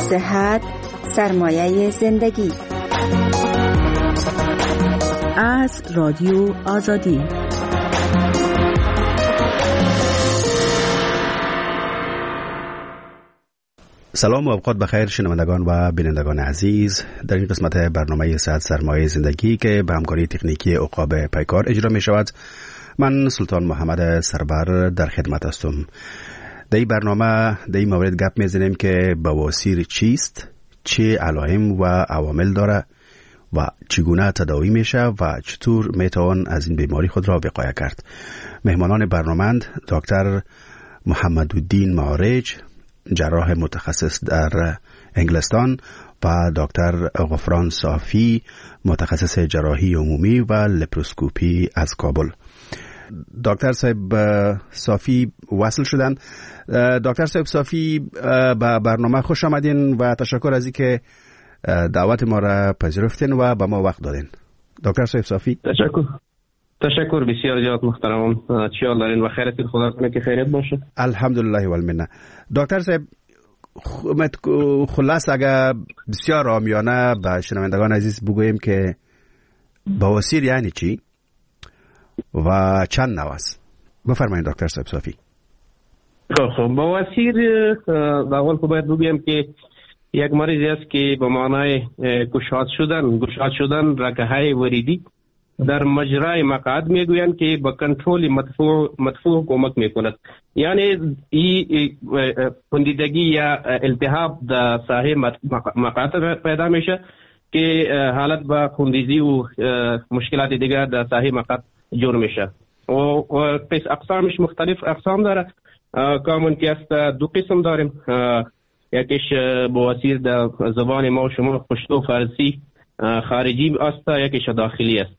صحت سرمایه زندگی. از رادیو آزادی. سلام و اوقات بخیر شنوندگان و بینندگان عزیز. در این قسمت برنامه صحت سرمایه زندگی که به همکاری تکنیکی عقاب پیکار اجرا می شود، من سلطان محمد سربر در خدمت هستم. در این برنامه در این مورد گپ میزنیم که بواسیر چیست، چه علائم و عوامل داره و چگونه تداوی میشه و چطور میتوان از این بیماری خود را وقایه کرد. مهمانان برنامه دکتر محمدالدین معارج، جراح متخصص در انگلستان، و دکتر غفران صافی، متخصص جراحی عمومی و لپروسکوپی از کابل. دکتر صاحب صافی وصل شدن. دکتر صاحب صافی به برنامه خوش آمدین و تشکر از اینکه دعوت ما را پذیرفتین و به ما وقت دادین. دکتر صاحب صافی تشکر بسیار زیاد محترمم. چی حال دارین و خیرتین؟ خدا کنه که خیرت باشه. الحمدلله و المنه. دکتر صاحب خلاص اگه بسیار عامیانه به شنوندگان عزیز بگوییم که بواسیر یعنی چی و چند نوع است؟ بفرمایید دکتر صاحب صافی. خب بواسیر در اول که باید بگویم که یک مریضی است که به معنای گشاد شدن رگه‌های وریدی در مجرای مقعد میگویند که با کنترل مدفوع کمک میکند. یعنی این پوندیدگی یا التهاب در ساحه مقعد پیدا میشه که حالت با خونریزی و مشکلات دیگر در ساحه مقعد جور میشه و اقسامش مختلف اقسام داره. کامن که است دو قسم داریم. یکیش بواسیر در زبان ما و شما پشتو فارسی خارجی است، یکیش داخلی است.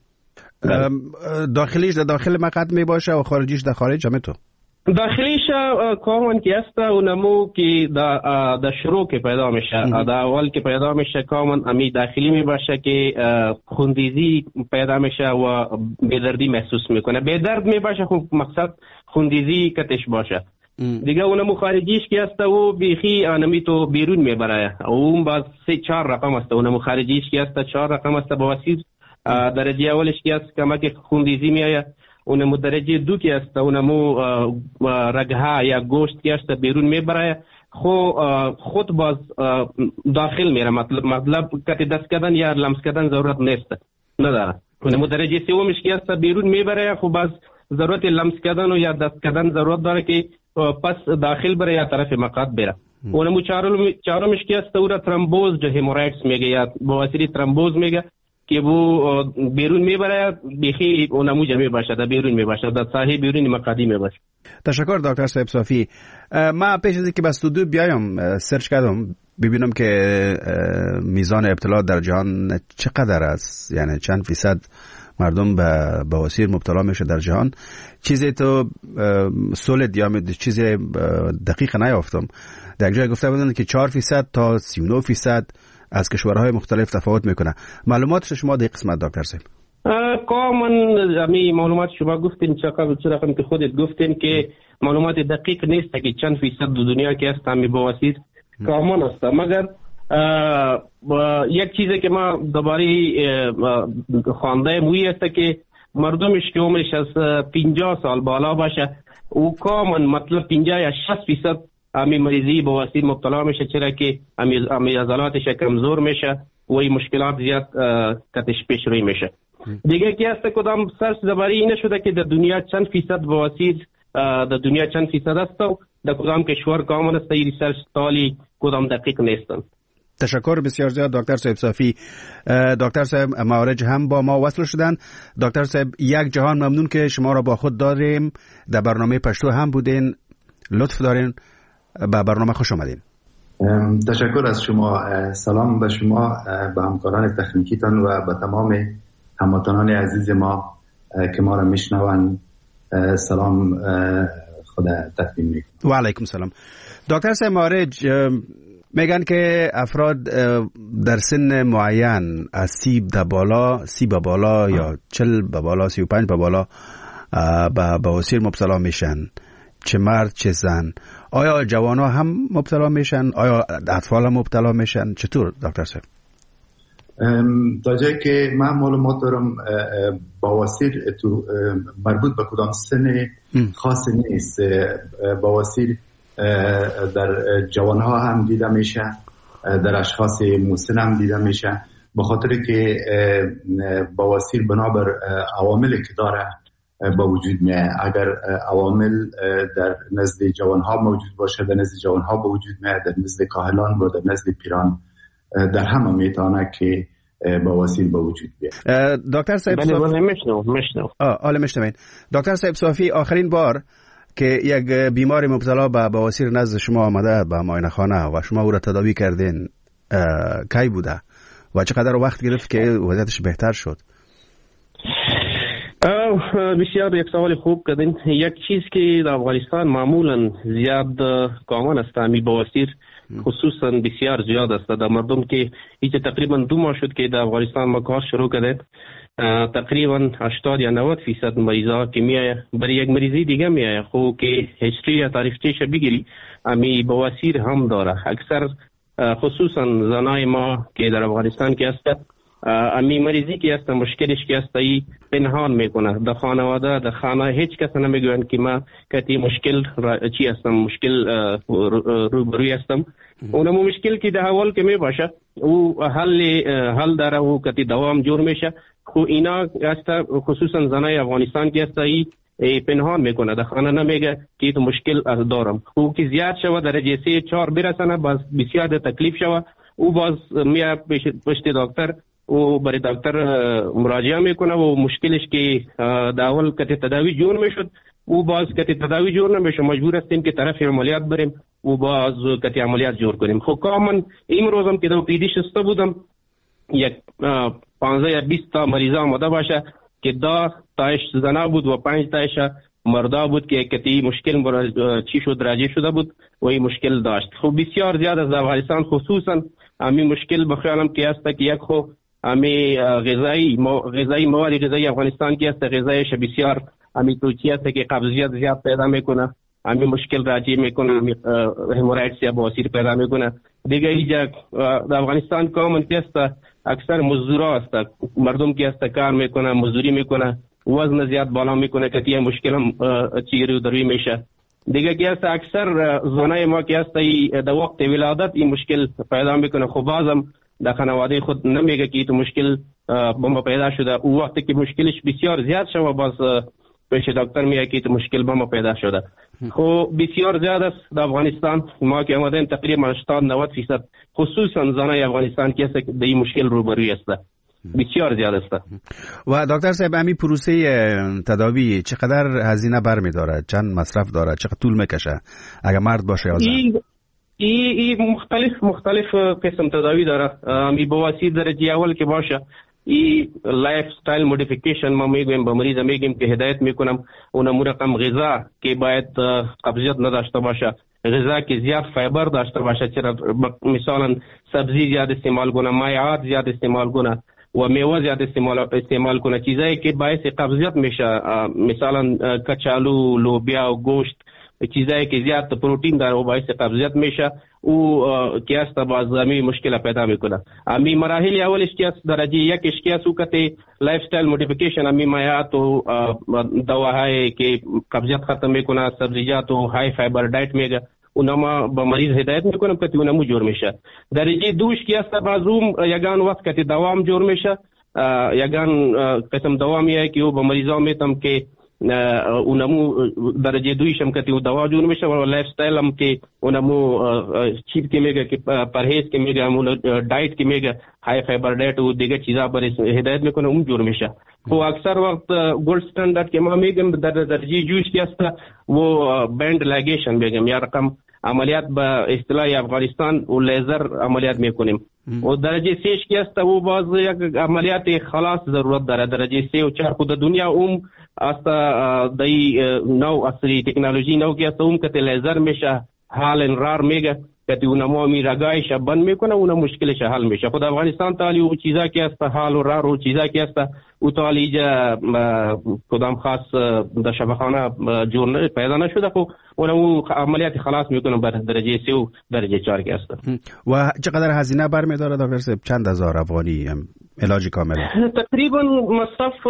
داخلیش در داخل مقعد می باشه و خارجیش در خارج همه تو؟ داخلیش کامن که است و نمو که در شروع که پیدا میشه، در اول که پیدا میشه کامن امی داخلی می باشه که خوندیزی پیدا میشه و بیدردی محسوس میکنه. بیدرد می باشه خب مقصد خوندیزی کتش باشه. دیگه اونمو خارجیش که است و بیخی آنمی تو بیرون میبره. اون باز 3-4 رقم است. اونمو خارجیش که است 4 رقم است بواسیر. درجه اولش که است کمک خوندیزی میآید. اونمو درجه 2 که است اونمو رگها یا گوشت که است بیرون میبره. خود باز داخل میره. مطلب که دست کردن یا لمس کردن ضرورت نیست، نداره. اونمو درجه سومش که است بیرون میبره. خب باز ضرورت لمس کردن و یا دست کردن ضرورت داره که پس داخل بره یا طرف مقعد بره. اونمو چهارمش که است او را ترومبوز همورایدز میگه یا بواسیر ترومبوز میگه که بو بیرون میبره. بیخی اونمو جمعی باشه، در بیرون میباشه، در ساحه بیرون مقعدی میباشه. تشکر دکتر صاحب صافی. ما پیش از اینکه به استودیو بیایم سرچ کردم ببینم که میزان ابتلا در جهان چقدر است، یعنی چند فیصد مردم به بواسیر مبتلا میشه در جهان. چیزی تو سولید یا چیز دقیق نیافتم. در جای گفته بودن که 4% تا 39% از کشورهای مختلف تفاوت میکنه. معلومات شما در قسمت دکتر صاحب؟ کامن امی معلومات شما گفتین چه رقم که خودت گفتین که معلومات دقیق نیست که چند فیصد دنیا که است امی بواسیر کامن است. مگر یک چیزی که ما دوباره خوانده موی است که مردمش که عمرش از 50 سال بالا باشه او کامن مطلب 50 یا 60% امی مریضی بواسیر مبتلا میشه، چرا که امی عضلاتش کمزور میشه و این مشکلات زیاد کتش پیش روی میشه. دیگه که است کدام سرچ دوباره اینه شده که در دنیا چند فیصد بواسیر در دنیا چند فیصد است و در کدام کشور کامن است. این ریسرچ تالی کدام دقیق نیستن. تشکر بسیار زیاد دکتر صاحب صافی. دکتر صاحب معارج هم با ما وصل شدن. دکتر صاحب یک جهان ممنون که شما را با خود داریم. در برنامه پشتو هم بودین. لطف دارین. به برنامه خوش آمدین. تشکر از شما. سلام به شما، به همکاران تکنیکیتان و به تمام هموطنان عزیز ما که ما را میشنوند سلام خدا تقدیم میکنم. و علیکم سلام. دکتر صاحب معارج میگن که افراد در سن معین از 30 به بالا یا 40 به بالا 35 به بالا به بواسیر مبتلا میشن، چه مرد چه زن. آیا جوان‌ها هم مبتلا میشن؟ آیا اطفال هم مبتلا میشن؟ چطور دکتر صاحب؟ تا جایی که من معلومات دارم بواسیر تو مربوط به کدام سن خاصی نیست. بواسیر در جوانها هم دیده میشه، در اشخاص مسن هم دیده میشه، به خاطر که بواسیر بنابر عواملی که داره با وجود میاد. اگر عوامل در نزد جوانها موجود باشه، در نزد جوانها با وجود میاد، در نزد کاهلان و در نزد پیران در همه میتونه که بواسیر با وجود بیاد. دکتر صاحب مشنوین. دکتر صاحب صافی، آخرین بار که یک بیمار مبتلا به بواسیر نزد شما آمده به معاینه خانه و شما او را تداوی کردین، کی بوده و چقدر وقت گرفت که وضعیتش بهتر شد؟ بسیار یک سوال خوب کردین. یک چیز که در افغانستان معمولا زیاد کامن است، امی بواسیر خصوصا بسیار زیاد است در مردم که ایچ تقریبا 2 ماه شد که در افغانستان ما کار شروع کرده. تقریبا 80 یا 90% مریضا که میایه برای یک مریضی دیگه میایه خو که هیستری یا تاریخچه‌اش بگیری امی بواسیر هم داره. اکثر خصوصا زنای ما که در افغانستان که هست امی مریضی که هست مشکلش که هست ای پنهان میکنه در خانواده، در خانه هیچ کس نمیگوین که ما کتی مشکل چی هستم، مشکل روبروی هستم. اونمو مشکل که در اول که میباشه او حل داره و کتی دوام جور میشه. خو اینا هست خصوصا زنای افغانستان که هست ای پنهان میکنه، در خانه نمیگه که تو مشکل دارم. او که زیاد شوه درجه 3-4 برسنه باز بسیار تکلیف شوه، او باز میاد پشت دکتر و برای دکتر مراجعه میکنه و مشکلش که در اول که تداوی جور میشد او باز که تداوی جور نمیشه مجبور هستیم که طرف عملیات بریم و باز که عملیات جور کنیم. خب کامن امروز هم که در پیدی شسته بودم یک 15 یا 20 تا مریضا آمده باشه که 10 تایش زنا بود و 5 تایش مردا بود که کتی مشکل چی شد راجع شده بود و این مشکل داشت. خب بسیار زیاد از افغانستان خصوصا همین مشکل بخیالم که هست که یک خو امی غذایی مواد غذایی افغانستان که است غذایش بسیار امی توچی است که قبضیت زیاد پیدا میکنه، امی مشکل راجع میکنه، امی همورایدز یا بواسیر پیدا میکنه. دیگه اینجا در افغانستان کامن که است اکثر مزدورا است، مردم که است کار میکنه، مزدوری میکنه، وزن زیاد بالا میکنه که این مشکل هم چیری دروی میشه. دیگه که است اکثر زنای ما که است در وقت ولادت این مشکل پیدا میکنه. خب بازم در خانواده خود نمیگه که تو مشکل با ما پیدا شده، او وقتی که مشکلش بسیار زیاد شده باز پیش دکتر میگه که تو مشکل با ما پیدا شده. خب بسیار زیاد است در افغانستان ما که آمدیم تقریبا 80-90% خصوصا زنای افغانستان که در این مشکل روبروی است، بسیار زیاد است. و دکتر صاحب همین پروسه تداوی چقدر هزینه برمی‌داره، چند مصرف داره، چقدر طول میکشه اگر مرد باشه یا زن؟ این مختلف قسم تداوی داره. می بواسیر درجه اول که باشه این لایف استایل مودیفیکیشن ما میگیم به مریض میگیم که هدایت میکنم اونم رقم غذا که باید قبضیت نداشته باشه، غذا که زیاد فایبر داشته باشه، چرا مثلا سبزی زیاد استعمال کنه، مایعات زیاد استعمال کنه و میوه زیاد استعمال کنه، چیزایی که باعث قبضیت میشه مثلا کچالو، لوبیا و گوشت، چیزایی که زیاد پروتین داره و باعث قبضیت میشه او که است باز امی مشکل پیدا میکنه. امی مراحل اولش که است درجه یکش که است او که لایف استایل مودیفیکیشن امی مایعات و دواهای که قبضیت ختم میکنه، سبزیجات و های فایبر دایت میگه اونما با مریض هدایت میکنم که اونمو جور میشه. درجه دوش که است بازوم یگان وقت که دوام جور میشه، یگان قسم دوامیه که او با مریضا میتم که اونمو درجه دویش هم که دوا جور میشه و لایف استایل هم که اونمو چیز که میگه که پرهیز که میگه اون دایت که میگه های فایبر دایت و دیگه چیزا پر هدایت میکنه اون جور میشه. خب اکثر وقت گولد استاندارد که ما میگم در درجه جوش که است و بند لاگیشن میگم یا رقم عملیات به اصطلاح افغانستان و لیزر عملیات میکنیم و درجه 3 که است و باز یک عملیات خلاص ضرورت داره. درجه 3 و 4 خود دنیا است دای نو اصلی تکنولوژی نو که است که لیزر میشه حال انرار میگه که اونم می رگایش بند میکنه اون مشکلش حل میشه. خود افغانستان تالی او چیزا که است حال و راه و چیزا که است او تالی کدام خاص در شفاخانه جور پیدا نشده خب اون عملیات خلاص میکنه بر درجه 3 و درجه 4 که است. و چقدر هزینه برمیداره دکتر صاحب؟ چند هزار افغانی علاج کامل؟ تقریبا مصرف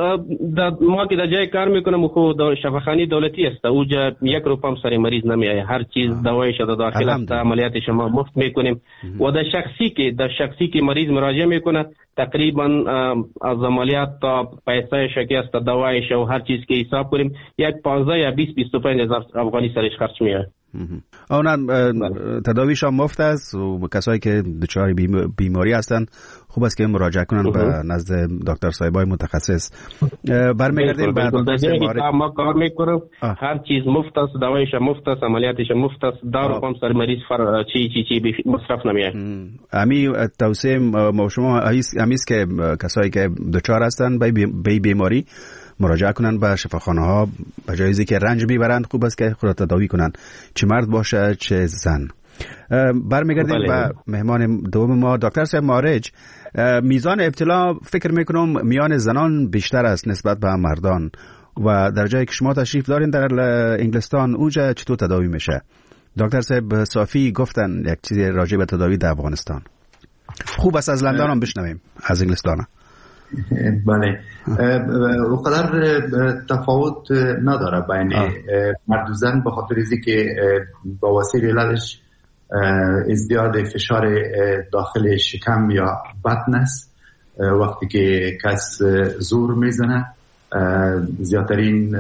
ما که در جای کار میکنم خود شفاخانه دولتی است اوجا 1 روپیه هم سر مریض نمیآید. هر چیز دوایش در داخل است، عملیاتش ما مفت میکنیم و در شخصی که مریض مراجعه میکنه تقریبا از عملیات تا پیسه شکست دوایش و هر چیز که حساب کنیم 15 یا 20-25 هزار افغانی سرش خرج میاد. اونم تداویشان مفت است و کسایی که دچار بیماری هستن خوب است که مراجعه کنن به نزد دکتر صاحبای متخصص. برمیگردیم به دکتر صاحب ما کار میکنم، هر چیز مفت است، دوایش مفت است، عملیاتش مفت است، دارو هم سر مریض چی مصرف نمیاد. امی توصیه ما شما همیست که کسایی که دچار هستن به بیماری مراجعه کنن به شفاخانه ها، به جای اینکه رنج میبرند خوب است که خود تداوی کنن، چه مرد باشه چه زن. برمیگردیم به مهمان دوم ما دکتر صاحب مارج. میزان ابتلا فکر میکنم میان زنان بیشتر است نسبت به مردان و در جایی که شما تشریف دارین در انگلستان اونجا چطور تداوی میشه؟ دکتر صاحب صافی گفتن یک چیزی راجع به تداوی در افغانستان. خوب است از لندن هم بشنویم، از انگلستان. بله، اونقدر تفاوت نداره بین مرد و زن به خاطر اینکه که با وسیله علتش ازدیاد فشار داخل شکم یا بطن است. وقتی که کس زور میزنه زیادترین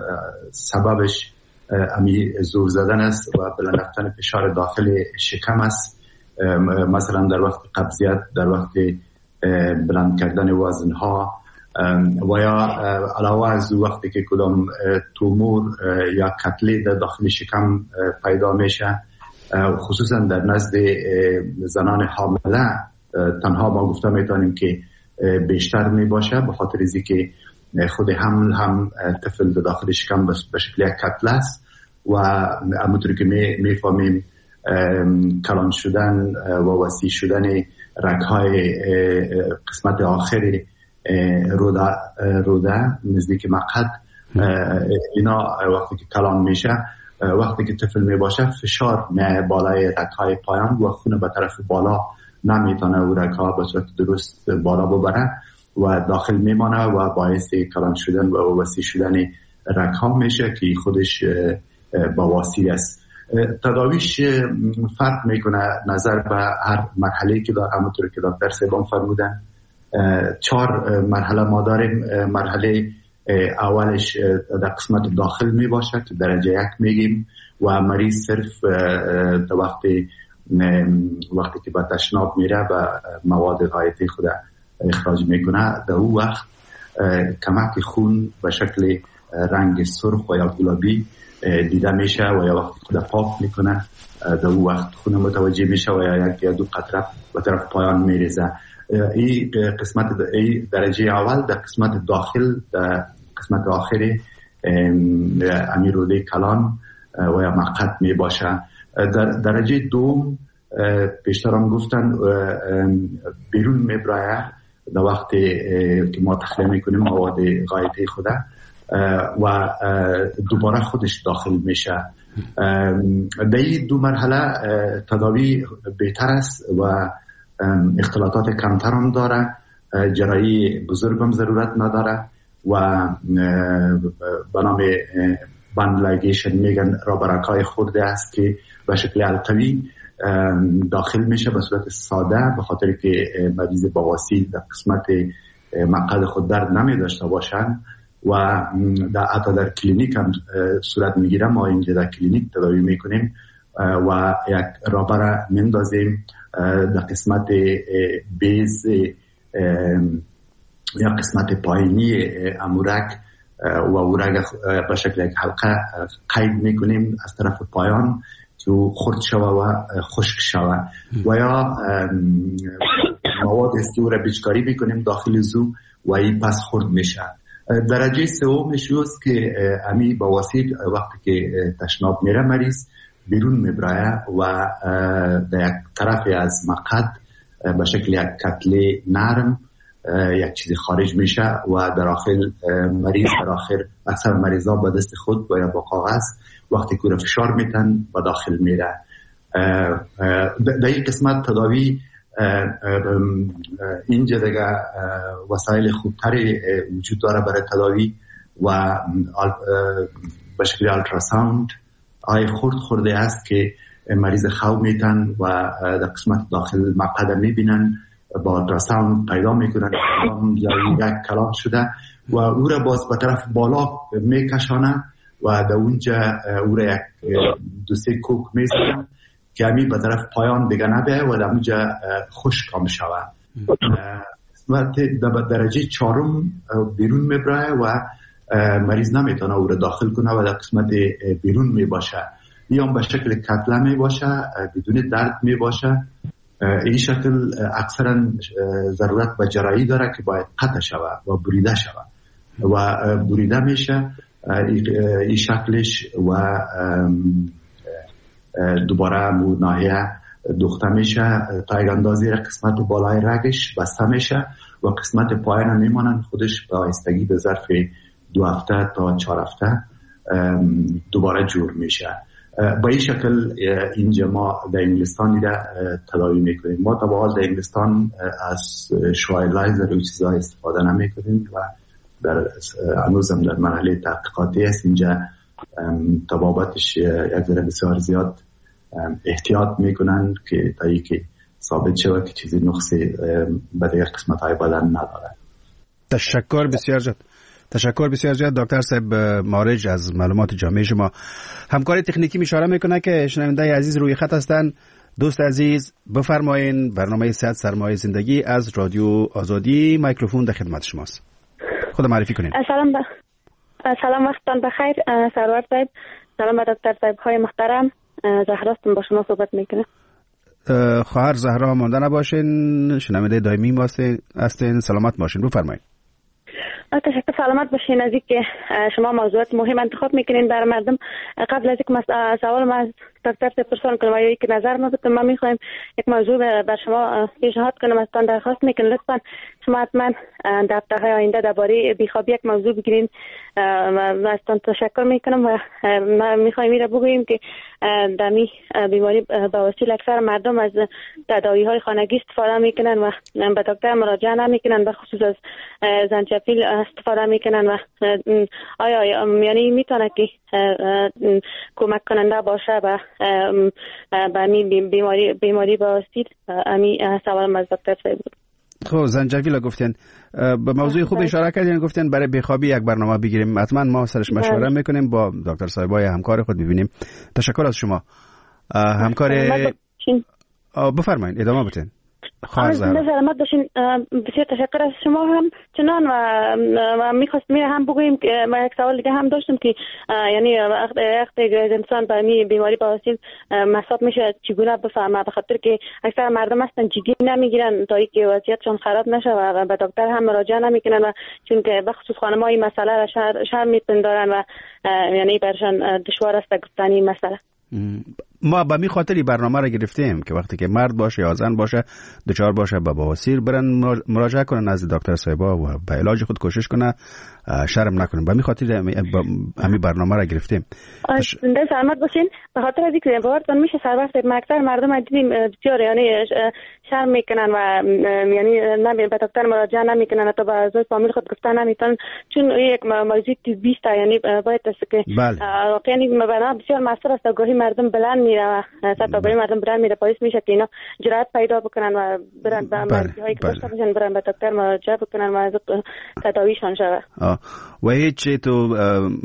سببش امی زور زدن است و بلند رفتن فشار داخل شکم است. مثلا در وقت قبضیت، در وقت بلند کردن وزن ها و یا علاوه از وقتی که کدام تومور یا کتله در داخل شکم پیدا میشه، خصوصا در نزد زنان حامله تنها ما گفته میتونیم که بیشتر میباشه به خاطر از اینکه خود حمل هم طفل در داخل شکم به شکل یک کتله است و همونطوری که میفهمیم کلان شدن و وسیع شدن رگ‌های قسمت آخر روده نزدیک مقعد، اینا وقتی که کلان میشه، وقتی که طفل میباشه فشار بالای رگ‌های پایان و خون به طرف بالا نمیتونه و رگ‌ها به صورت درست بالا ببره و داخل میمانه و باعث کلان شدن و وسیع شدن رگ‌ها میشه که خودش بواسیر است. تداویش فرق میکنه نظر به هر مرحله که داره. همونطور که دکتر صاحب فرمودن 4 مرحله ما داریم. مرحله اولش در قسمت داخل می باشه که درجه 1 میگیم و مریض صرف وقتی که به تشناب میره به مواد غایطی خود اخراج میکنه، در اون وقت کمک خون به شکل رنگ سرخ و یا گلابی دیده میشه و یا وقتی خود پاک میکنه در اون وقت خون متوجه میشه و یا یک یا 2 قطره به طرف پایان میریزه. این قسمت درجه اول در قسمت داخل، در قسمت آخر امیروده کلان و یا مقعد می باشه. در درجه دوم پیشتر هم گفتن بیرون می برایه در وقت که ما تخلیه میکنیم مواد غایطی خوده و دوباره خودش داخل میشه. در این 2 مرحله تداوی بهتر است و اختلاطات کمتر هم داره، جراحی بزرگ هم ضرورت نداره و به نام بندلاگیشن میگن رابرکای خورده است که به شکل التوی داخل میشه به صورت ساده، به خاطر که مریض بواسیر در قسمت مقعد خود درد نمی داشته باشن و حتی در کلینیک هم صورت میگیره. ما اینجا در کلینیک تداوی میکنیم و یک رابر میندازیم در قسمت بیز یا قسمت پایینی امورک و اورک به شکل یک حلقه قید میکنیم از طرف پایان که خرد شوه و خشک شوه و یا مواد استیور بیچکاری میکنیم داخل زو و این پس خرد میشه. درجه سومش است که امی بواسیر وقتی که تشناب میره مریض بیرون میبره و در یک طرف از مقعد به شکل یک کتله نرم یک چیزی خارج میشه و در آخر مریض در آخر اکثر مریضا با دست خود یا با کاغذ وقتی که فشار میتن با داخل میره. در این قسمت تداوی اینجا دیگه وسایل خوبتری وجود داره برای تداوی و به شکل التراساوند آی خورده است که مریض خواب میتن و در قسمت داخل مقعد میبینن با التراساوند پیدا میکنن یا یک کلام شده و او را باز به طرف بالا میکشانه و در اونجا او را یک دو سه کوک میزنن که همی به طرف پایان دیگه نبیه و در اونجا خشک هم شوه و در درجه 4 بیرون میبره و مریض نمیتونه او را داخل کنه و در قسمت بیرون میباشه یا به شکل کتله میباشه بدون درد میباشه. این شکل اکثرا ضرورت به جراحی داره که باید قطع شوه و بریده شوه و بریده میشه این شکلش و دوباره ناحیه دوخته میشه تا یک اندازه قسمت بالای رگش بسته میشه و قسمت پایین میمانن خودش به آهستگی به ظرف 2 هفته تا 4 هفته دوباره جور میشه. با این شکل اینجا ما در انگلستان را تداوی میکنیم. ما طبعا در انگلستان از شوایلایزر و چیزها استفاده نمیکنیم و هنوزم در مرحله تحقیقاتی است. اینجا طبابتش یک ذره بسیار زیاد احتیاط میکنن که تا اینکه ثابت شود که چیزی نقصی به دیگر قسمت های بدن نداره. تشکر بسیار زیاد دکتر صاحب مارج از معلومات جامع شما. همکار تکنیکی اشاره میکنه که شنونده عزیز روی خط هستن. دوست عزیز بفرمایین، برنامه صحت سرمایه زندگی از رادیو آزادی، میکروفون در خدمت شماست. خود معرفی کنین. سلام وقتتان بخیر سرور صاحب. سلام به دکتر صاحب های محترم. زهراستون با شما صحبت میکنه. خواهر زهرا مانده نباشین، شنونده دائمی هستین، سلامت باشین. بفرمایید. تشکر، سلامت باشین. از اینکه شما موضوعات مهم انتخاب میکنین برای مردم. قبل از اینکه سوال ما از دکتر پرسان کنم یا یک نظر ما بدم، ما میخوایم یک موضوع بر شما پیشنهاد کنم. ازتان درخواست میکنم لطفا شما حتما در هفته‌های آینده درباره بیخوابی یک موضوع بگیرین و ازتان تشکر میکنم. و ما میخوایم این را بگوییم که در می بیماری بواسیر اکثر مردم از تداوی های خانگی استفاده میکنن و به دکتر مراجعه نمیکنن، به خصوص از زنجفیل استفاده میکنن و آیا یعنی میتونه که کمک کننده باشه به بیماری بواسیر؟ امی سوالم از دکتر صاحب بود. خب زنجفیل گفتین، به موضوع خوب اشاره کردین، گفتین برای بیخوابی یک برنامه بگیریم. حتما ما سرش مشوره میکنیم با دکتر صاحبای همکار خود ببینیم. تشکر از شما. همکار بفرمایید ادامه بدین. سلامت باشین. بسیار تشکر از شما هم چنان و میخواستم هم بگویم که ما یک سوال دیگه هم داشتم که یعنی وقتی انسان به بیماری بواسیر مصاب میشه چگونه بفهمه؟ به خاطر که اکثر مردم هستن جدی نمیگیرن تا اینکه وضعیتشون خراب نشه و به دکتر هم مراجعه نمیکنن و چون که به خصوص خانم‌ها این مسئله را شرم میپندارن و یعنی برشان دشوار است گفتن این مسئله. ما به می خاطری برنامه را گرفتیم که وقتی که مرد باشه یا زن باشه دچار باشه به بواسیر برن مراجعه کنن نزد دکتر صاحبا و به علاج خود کوشش کنه، شرم نکنن. به می خاطری همین برنامه را گرفتیم. سلامت باشین. به خاطر از اینکه باورتون میشه سر وقت اکثر مردم دیدیم بسیار یعنی شرم میکنن و یعنی نمی به دکتر مراجعه نمیکنن، تا به اعضای فامیل خود گفتن نمیتونن چون یک موضوع طبی است. یعنی باید است که واقعا بسیار مسئله است. گاهی مردم بلند میره و گاهی مردم بلند میره باعث میشه که اینا جرأت پیدا بکنن و برن به مریضایی که داشته باشن برن به دکتر مراجعه بکنن و از تداویشان شود. و هیچ تو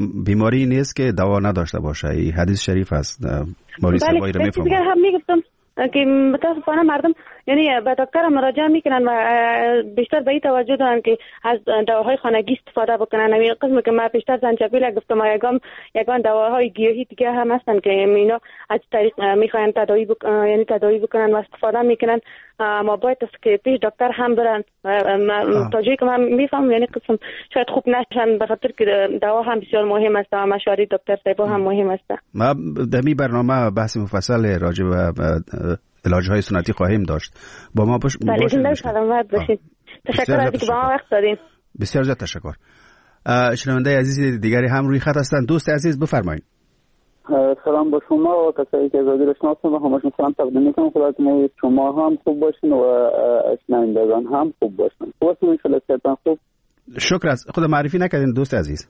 بیماری نیست که دوا نداشته باشه. این حدیث شریف است. مریض وای رو میفهمم. هم میگفتم که متاسفانه مردم یعنی به دکتر مراجعه میکنن و بیشتر به این توجه دارن که از دواهای خانگی استفاده بکنن. همین قسمی که ما بیشتر زنجبیل گفتم، یگان دواهای گیاهی دیگه هم هستن که اینا از طریق میخواین تداوی بکنن و استفاده میکنن. ما باید که پیش دکتر هم برن. تا جایی که من میفهم یعنی قسم شاید خوب نشن، به خاطر که دوا هم بسیار مهم است و مشاوره دکتر صاحب هم مهم است. ما در این برنامه بحث مفصل راجع به علاج‌های سنتی خواهیم داشت. با ما باشید. سلامت باشید. تشکر از اینکه با ما وقت دادین. بسیار زیاد تشکر. شنونده عزیز دیگری هم روی خط هستند. دوست عزیز بفرمایید. سلام با شما و کسایی که رادیو رو شناسن و همشون سلام تقدیم میکنم. خداوند شما هم خوب باشین و شنوندگان هم خوب باشن. خوبتون ان شاء الله. خوب. شکر. از خود معرفی نکردین دوست عزیز.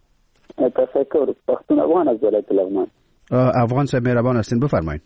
تشکر. پختون افغان از ولایت لغمان. افغان صاحب مهربان هستین، بفرمایید.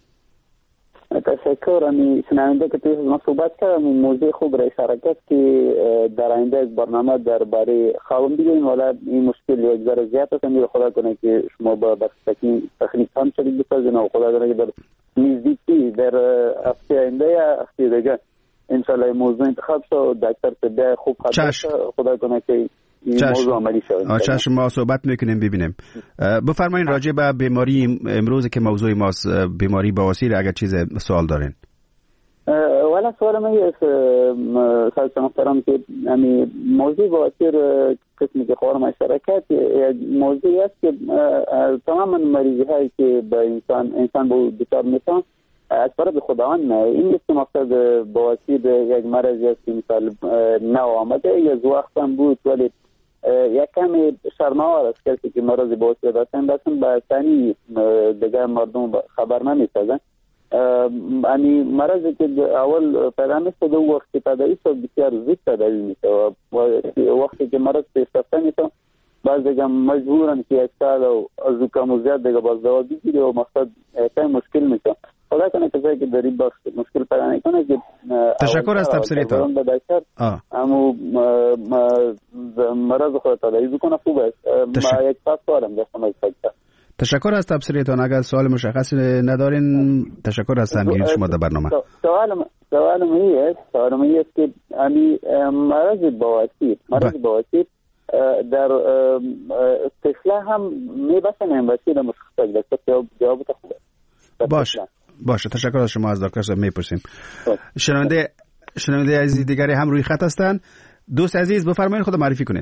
تشکر. امی شنونده که توی ما صحبت کردم موضوع خوب را اشاره کرد که در آینده از برنامه درباره خوابم بگیم، ولی این مشکل یک ذره زیاد است. امید خدا کنه که شما با تکنیک هم شدید بسازین و خدا کنه که در نزدیکی در هفته آینده یا هفته دیگه انشالله موضوع انتخاب شد. دکتر طبی خوب خدا کنه که موضوع عملی شد. چشم، ما صحبت میکنیم ببینیم. بفرمایید راجع به بیماری امروز که موضوع ماست، بیماری بواسیر، اگر چیز سوال دارین. والا سوال من است خالص محترم که یعنی موضوع بواسیر قسمی که خواهرم اشاره کرد موضوعی است که تمام مریضی هایی که به انسان به دچار میشن از طرف خداوند نه. این است مقصد بواسیر یک مرضی است که مثال نو آمده یا وقت هم بود، ولی یک کمی شرم‌آور است کسی که مرض بواسیر داشتن به ثانی دیگه مردم خبر نمی‌سازن. یعنی مرضی که اول پیدا میشه دو وقتی تداوی شد بسیار زود تداوی میشه و وقتی که مرض پیشرفته میشه بعض دیگه مجبورن که یک سال از کم زیاد دیگه باز دوا بگیره و مقصد خیلی مشکل میشه. خدا کنه کسایی که در این بخش مشکل پیدا نکنه که تشکر از تبصریتان. اما مرض خود تداوی بکنه خوب است. ما یک پاس دارم داشتم از فکر. تشکر از تبصریتان. اگر سوال مشخصی ندارین تشکر از همگی شما در برنامه. سوالم این است که مرض بواسیر در طفله هم میبسن بسیار مشخص است. جواب خوبه. باشه تشکر از شما. از دکتر صاحب میپرسیم. شنونده عزیز دیگری هم روی خط هستند. دوست عزیز بفرمایید خود معرفی کنین.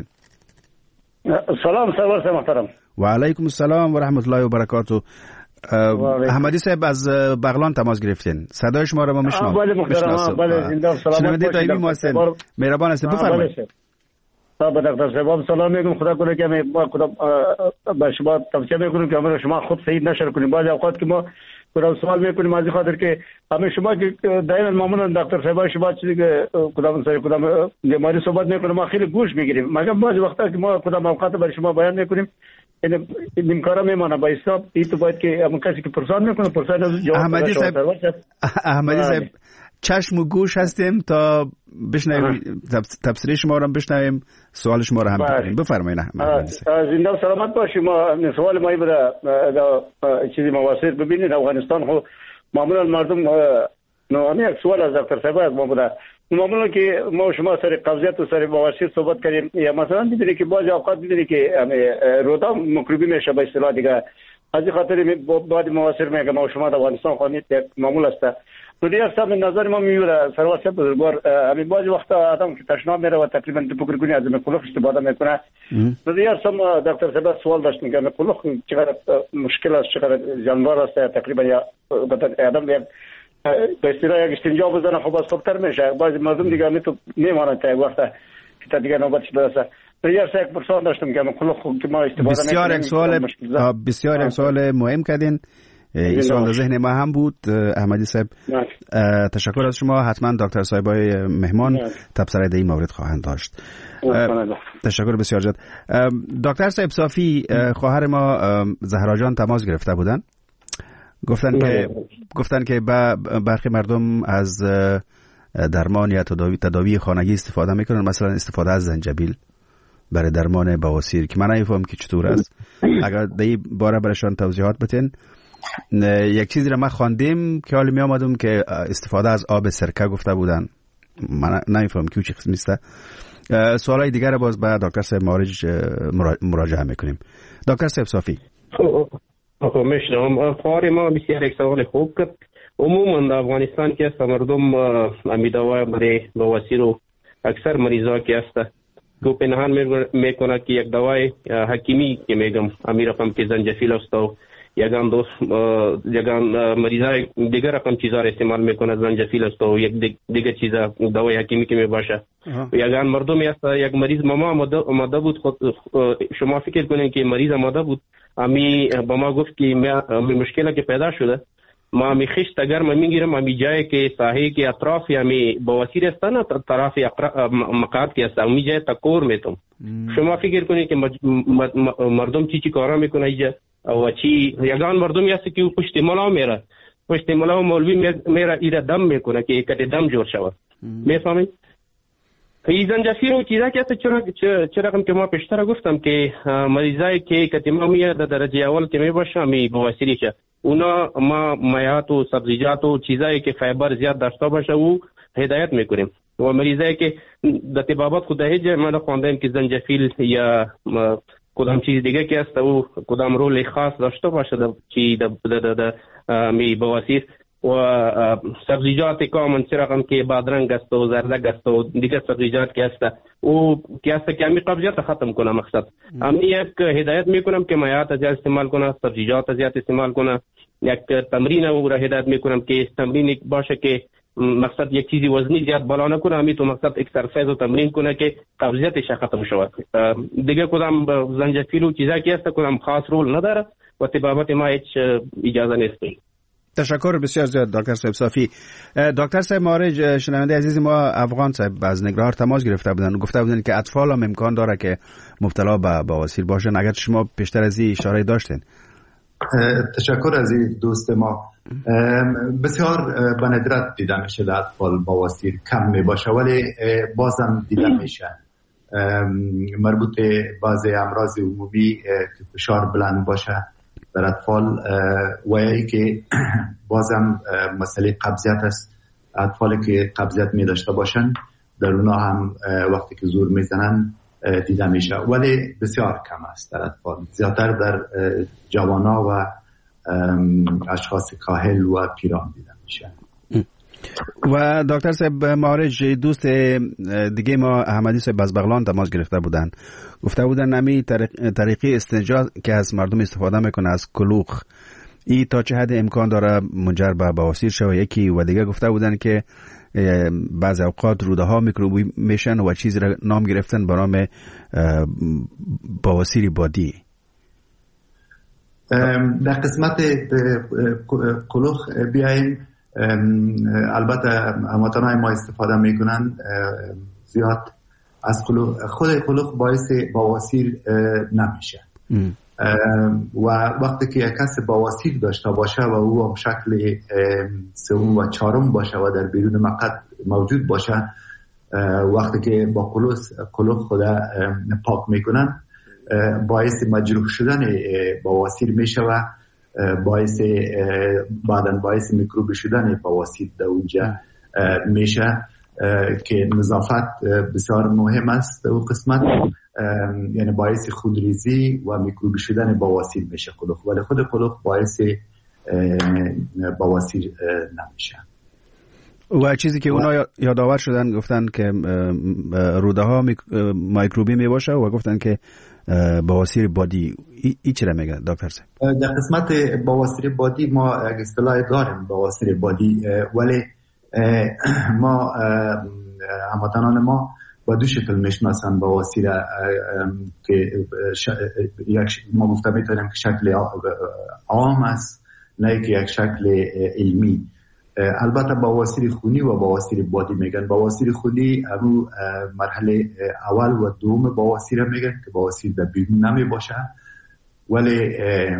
سلام سرور محترم. و علیکم السلام و رحمت الله و برکاته. احمدی صاحب از بغلان تماس گرفتین. صدای شما را ما میشنویم. بله محترم. بله زنده و سلامت. شنونده طیبی محسن مهربان هستید بفرمایید. با دکتر صاحب سلام میگم. خدا کنه که ما خدا به شما توصیه میکنیم که امروز شما خود صحیح نشر کنیم. بعضی اوقات که ما خدا سوال میکنیم از خاطر که همه شما که دائما معمولا دکتر صاحب شما چیزی که خدا بیماری صحبت میکنه ما خیلی گوش میگیریم، مگر بعضی وقتا که ما خدا اوقات برای شما بیان میکنیم این کارا میمونه. با حساب این تو باید که همون کسی که پرسان میکنه پرسان جواب احمدی صاحب چشم و گوش هستیم تا بشنویم تفسیر شما رو بشنویم، سوال شما رو هم بکنیم. بفرمایید احمدی صاحب. زنده و سلامت باشید. ما سوال ما بود چیزی مواسیر ببینید افغانستان خو معمولا مردم نوانی یک سوال از دکتر صاحب از ما بوده. معمولا که ما شما سر قبضیت و سر مواسیر صحبت کردیم یا مثلا دیدی که بعضی اوقات دیدی که رودا مکروبی میشه به اصطلاح دیگه. از این خاطر بعد مواسیر میگه ما شما در افغانستان خوانید معمول است. تو دیگر صاحب نظر ما میوره سرواسط بزرگوار همین بعضی وقتا آدم که تشناب میره و تقریبا دو پکر از مکلوخ استفاده میکنه. تو دیگر صاحب دکتر صاحب سوال داشتن که مکلوخ چقدر مشکل است، چقدر جانور است، تقریبا یا آدم به اصطلاح یک استنجا بزنه خب از خوبتر میشه. بعضی مردم دیگه می تو میمانند تا وقتا که دیگه نوبتش برسه. دیگر صاحب پرسان داشتم که مکلوخ که ما استفاده بسیار یک سوال مهم کردین. این سوال در ذهن ما هم بود. احمدی صاحب تشکر از شما. حتما دکتر صاحبای مهمان تبصره در این مورد خواهند داشت. تشکر بسیار زیاد. دکتر صاحب صافی خواهر ما زهرا جان تماس گرفته بودن، گفتن که برخی مردم از درمان یا تداوی خانگی استفاده میکنن، مثلا استفاده از زنجبیل برای درمان بواسیر که من نمیفهم که چطور است. اگر در این باره برایشان توضیحات بتین. یک چیزی را من خواندیم که حالا می آمدم که استفاده از آب سرکه گفته بودن. من نمیفهم که چه قسمی است. سوالای دیگر را باز به دکتر صاحب مارج مراجعه میکنیم. دکتر صاحب صافی. میشنم. فاری ما بسیار یک سوال خوب کرد. عموما در افغانستان که است مردم امیدوار برای بواسیر و اکثر مریضا که است گو پنهان میکنه که یک دوای حکیمی که میگم امیر رقم که زنجفیل است و یگان دوست یگان مریضای دیگر رقم چیزا را استعمال میکنه زنجفیل است و یک دیگر چیزا دوای حکیمی که میباشه. یگان مردمی است یک مریض ماما آماده بود خود شما فکر کنین که مریض آماده بود امی با ما گفت که مشکلی که پیدا شده ما می خشت اگر ما میگیرم امی جایی که ساحه که اطراف امی بواسیر است نه طرف مقعد که است امی جای تکور میتم. شما فکر کنید که مردم چی کارا میکنه اینجا و چی یگان مردمی است که پشت ملا میره پشت ملا مولوی میره ایره دم میکنه که کته دم جور شود. میفهمید؟ این زنجفیل و چیزا که است چرا که ما پیشتر گفتم که مریضایی که کته ما میاد در درجه اول که میباشه می بواسیری شه اونا ما مایعات و سبزیجات و چیزایی که فایبر زیاد داشته باشه او هدایت میکنیم و مریضایی که در طبابت خود هیچ ما خواندیم که زنجفیل یا کدام چیز دیگه که است او کدام رول خاص داشته باشه در می بواسیر و سبزیجات کامن چرا که بادرنگ است و زردک است و دیگه سبزیجات که است او که است که امی قبضیت ختم کنه مقصد امی یک هدایت میکنم که مایعات زیاد استعمال کنه سبزیجات زیاد استعمال کنه یک تمرین او را هدایت میکنم که تمرین باشه که مقصد یک چیزی وزنی زیاد بالا نکنه امی تو مقصد اکسرسایز و تمرین کنه که قبضیتش ختم شود. دیگه کدام زنجفیل و چیزا که است کدام خاص رول نداره و طبابت ما هیچ اجازه نیست. تشکر بسیار زیاد دکتر صاحب صافی. دکتر صاحب مارج شنونده عزیز ما افغان صاحب از نگران تماس گرفته بودن گفته بودن که اطفال هم امکان داره که مبتلا به بواسیر باشن. اگر شما پیشتر از این اشاره داشتین. تشکر از این دوست ما. بسیار به ندرت دیده میشه در اطفال بواسیر کم می باشه ولی بازم دیده میشه. مربوط بعضی امراض عمومی که فشار بلند باشه در اطفال و ای که بازم مسئله قبضیت است. اطفالی که قبضیت می داشته باشن در اونا هم وقتی که زور میزنن دیده میشه ولی بسیار کم است در اطفال. زیادتر در جوانا و اشخاص کاهل و پیران دیده میشه. و دکتر صاحب مارج دوست دیگه ما احمدی صاحب از بغلان تماس گرفته بودن گفته بودن نمی طریقی استنجا که از مردم استفاده میکنه از کلوخ ای تا چه حد امکان داره منجر به بواسیر شه. یکی و دیگه گفته بودن که بعضی اوقات روده ها میکروبی میشن و چیزی را نام گرفتن به نام بواسیر بادی. در قسمت کلوخ بیاییم البته هموطنای ما استفاده میکنن زیاد از کلوخ. خود کلوخ باعث بواسیر نمیشه و وقتی که یک کس بواسیر داشته باشه و او هم شکل سوم و چهارم باشه و در بیرون مقعد موجود باشه وقتی که با کلوخ خود پاک میکنن باعث مجروح شدن بواسیر میشه و باعث میکروبی شدن بواسیر در اونجا میشه که نظافت بسیار مهم است در اون قسمت. یعنی باعث خونریزی و میکروبی شدن بواسیر میشه کلوخ ولی خود کلوخ باعث بواسیر نمیشه. و چیزی که اونا یادآور شدن گفتن که روده ها میکروبی میباشه و گفتن که بواسیر بادی ای چرا میگه دکتر صاحب؟ در قسمت بواسیر بادی ما اصطلاح داریم بواسیر بادی ولی ما هموطنان ما با دو شکل میشناسن بواسیر که ما گفته میتونیم که شکل عام است نه که یک شکل علمی. البته بواسیر خونی و بواسیر بادی میگن. بواسیر خونی همون مرحله اول و دوم بواسیر میگن که بواسیر در بیرون نمی باشه ولی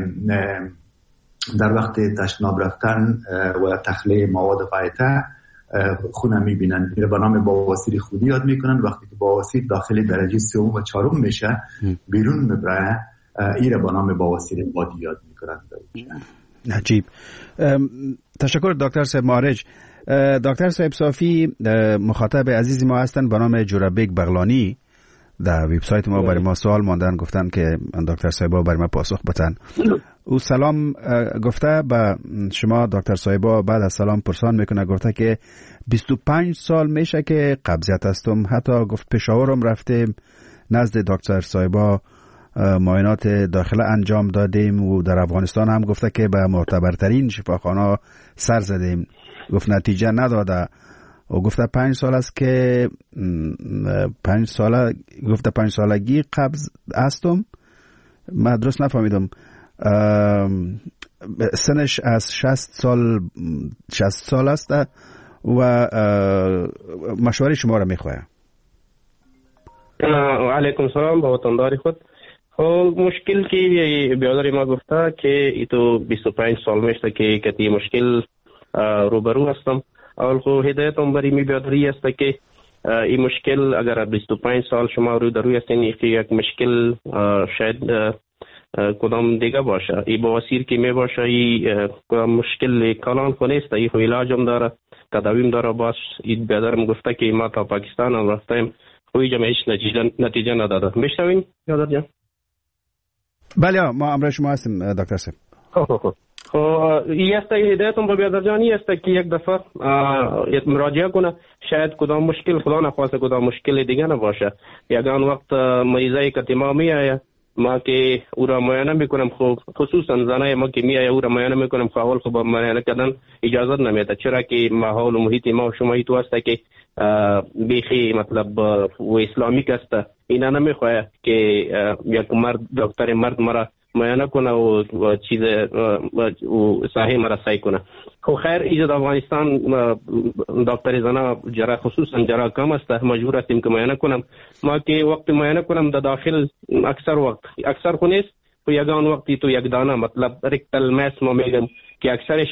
در وقت تشناب رفتن و تخلیه مواد غایطه خونه میبینن میره به نام بواسیر خونی یاد میکنن. وقتی که بواسیر داخل درجه سوم و چهارم میشه بیرون میبره ایره به نام بواسیر بادی یاد میکنن. عجیب. تشکر دکتر صاحب معرج. دکتر صاحب صافی مخاطب عزیزی ما هستن به نام جورابیک بغلانی. در وبسایت ما برای ما سوال ماندن، گفتن که دکتر صاحبا برای ما پاسخ بدن. او سلام گفته به شما دکتر صاحبا، بعد از سلام پرسان میکنه، گفته که 25 سال میشه که قبضیت هستم، حتی گفت پشاورم رفتیم نزد دکتر صاحبا معاینات داخله انجام دادیم و در افغانستان هم گفته که به معتبرترین شفاخانه سر زدیم، گفت نتیجه نداده و گفته 5 سال است که 5 سالگی قبض هستم. من درست نفهمیدم. سنش از 60 سال است و مشوره شما را میخوایم. علیکم سلام با وطنداری خود. مشکل که بیاداری ما گفته که ایتو 25 سال میشته که کتی مشکل روبرو هستم. اول خو هدایتم برای می بیادری است که این مشکل اگر 25 سال شما رو روی هستین، یک مشکل شاید کدام دیگه باشه، ای بواسیر که می باشه، ای کدام مشکل کلان خو نیست، ای خو علاجم داره، تداویم داره. باش این بیادرم گفته که ما تا پاکستان هم رفتیم خوی جمع هیچ نتیجه نداده. میشنوین بیادر جان؟ بله ما امروز شما هستیم دکتر صاحب. این است هدایتم با بیادر جانی است که یک دفعه مراجعه کنه، شاید کدام مشکل خدا نخواسته کدام مشکل دیگه نباشه. یگان وقت مریضای که ما میآید ما که او را معاینه میکنم، خب خصوصا زنای ما که میآید او را معاینه میکنم، خب اول خب معاینه کردن اجازه نمیده، چرا که ماحول و محیط ما و شما تو است که بیخی مطلب و اسلامیک است. اینا نمیخواه که یک مرد دکتر مرد مرا معاینه کنه و چیز و صحیح مرا سعی کنه. خب خیر ایجاد افغانستان دکتر زنا جراح خصوصا جراح کم است، مجبور هستیم که معاینه کنم. ما که وقت معاینه کنم در داخل اکثر خو نیست، تو یگان وقتی تو یک دانه مطلب ریکتل ماس ما میگم که اکثرش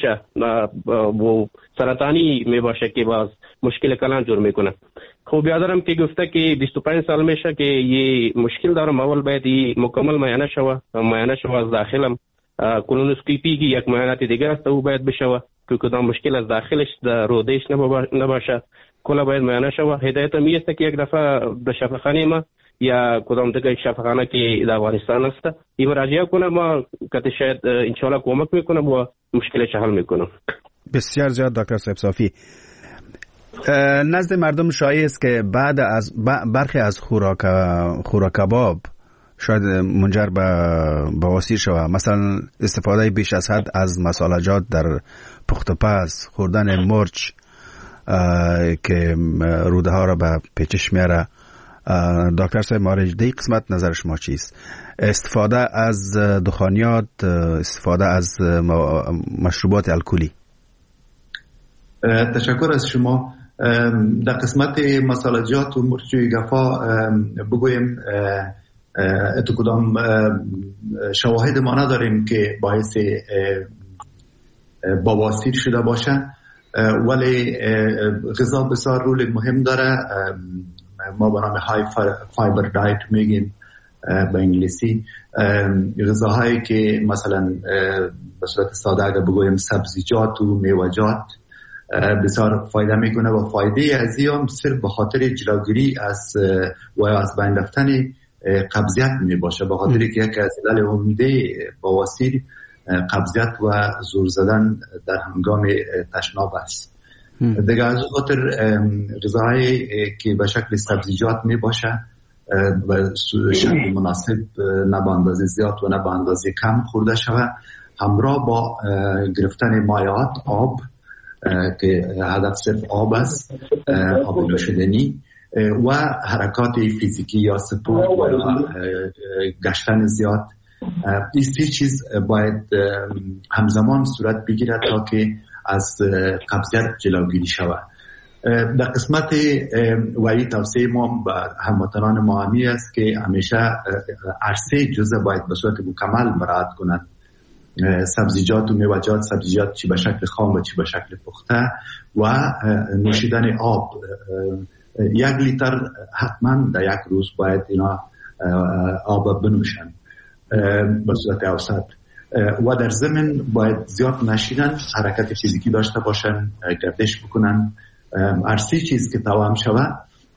و سرطانی می باشه که باز مشکل کلان جور میکنه. خب بیادرم که گفته که 25 سال میشه که یه مشکل دارم، اول باید مکمل معاینه شوه از داخلم. کولونوسکوپی که یک معاینات دیگه است او باید بشوه که کدام مشکل از داخلش در رودش نباشه، کلا باید معاینه شوه. هدایتم می است که یک دفعه به شفاخانه ما یا کدام دیگه شفاخانه که در افغانستان است این مراجعه کنه، ما که شاید انشالله کمک میکنم و مشکلش حل میکنم. بسیار زیاد دکتر صاحب صافی. نزد مردم شایع است که بعد از برخی از خوراک کباب شاید منجر به بواسیر شود، مثلا استفاده بیش از حد از مسالجات در پخت و پز، خوردن مرچ که روده ها را به پیچش میاره. دکتر صاحب معرج دی قسمت نظر شما چیست؟ استفاده از دخانیات، استفاده از مشروبات الکلی. تشکر از شما. در قسمت مسالجات و مرچ و گفا بگویم تو کدام شواهد ما نداریم که باعث بواسیر شده باشه، ولی غذا بسیار رول مهم داره. ما به نام های فایبر دایت میگیم به انگلیسی. غذاهایی که مثلا به صورت ساده اگر بگویم سبزیجات و میوه‌جات بسیار فایده میکنه و فایده از این صرف به خاطر جلوگیری از بین رفتن قبضیت می باشه، به خاطر که یک از علل عمده بواسیر قبضیت و زور زدن در هنگام تشناب است. دیگه از خاطر غذاهایی که به شکل سبزیجات می باشه و شکل مناسب، نه به اندازه زیاد و نه به اندازه کم خورده شود، همراه با گرفتن مایعات آب که هدف صرف آب است، آب نوشیدنی و حرکات فیزیکی یا سپورت و گشتن زیاد. این سه چیز باید همزمان صورت بگیرد تا که از قبضیت جلوگیری شود. در قسمت وعی توصیه ما به هموطنان ما همی است که همیشه عرصه جزء باید به صورت مکمل مراعات کنند. سبزیجات و میوه‌جات، سبزیجات چی به شکل خام و چی به شکل پخته، و نوشیدن آب 1 لیتر حتما در یک روز باید اینا آب بنوشن به صورت اوسط. و در ضمن باید زیاد نشینن، حرکت فیزیکی داشته باشن، گردش بکنن. هر سه چیز که توام شود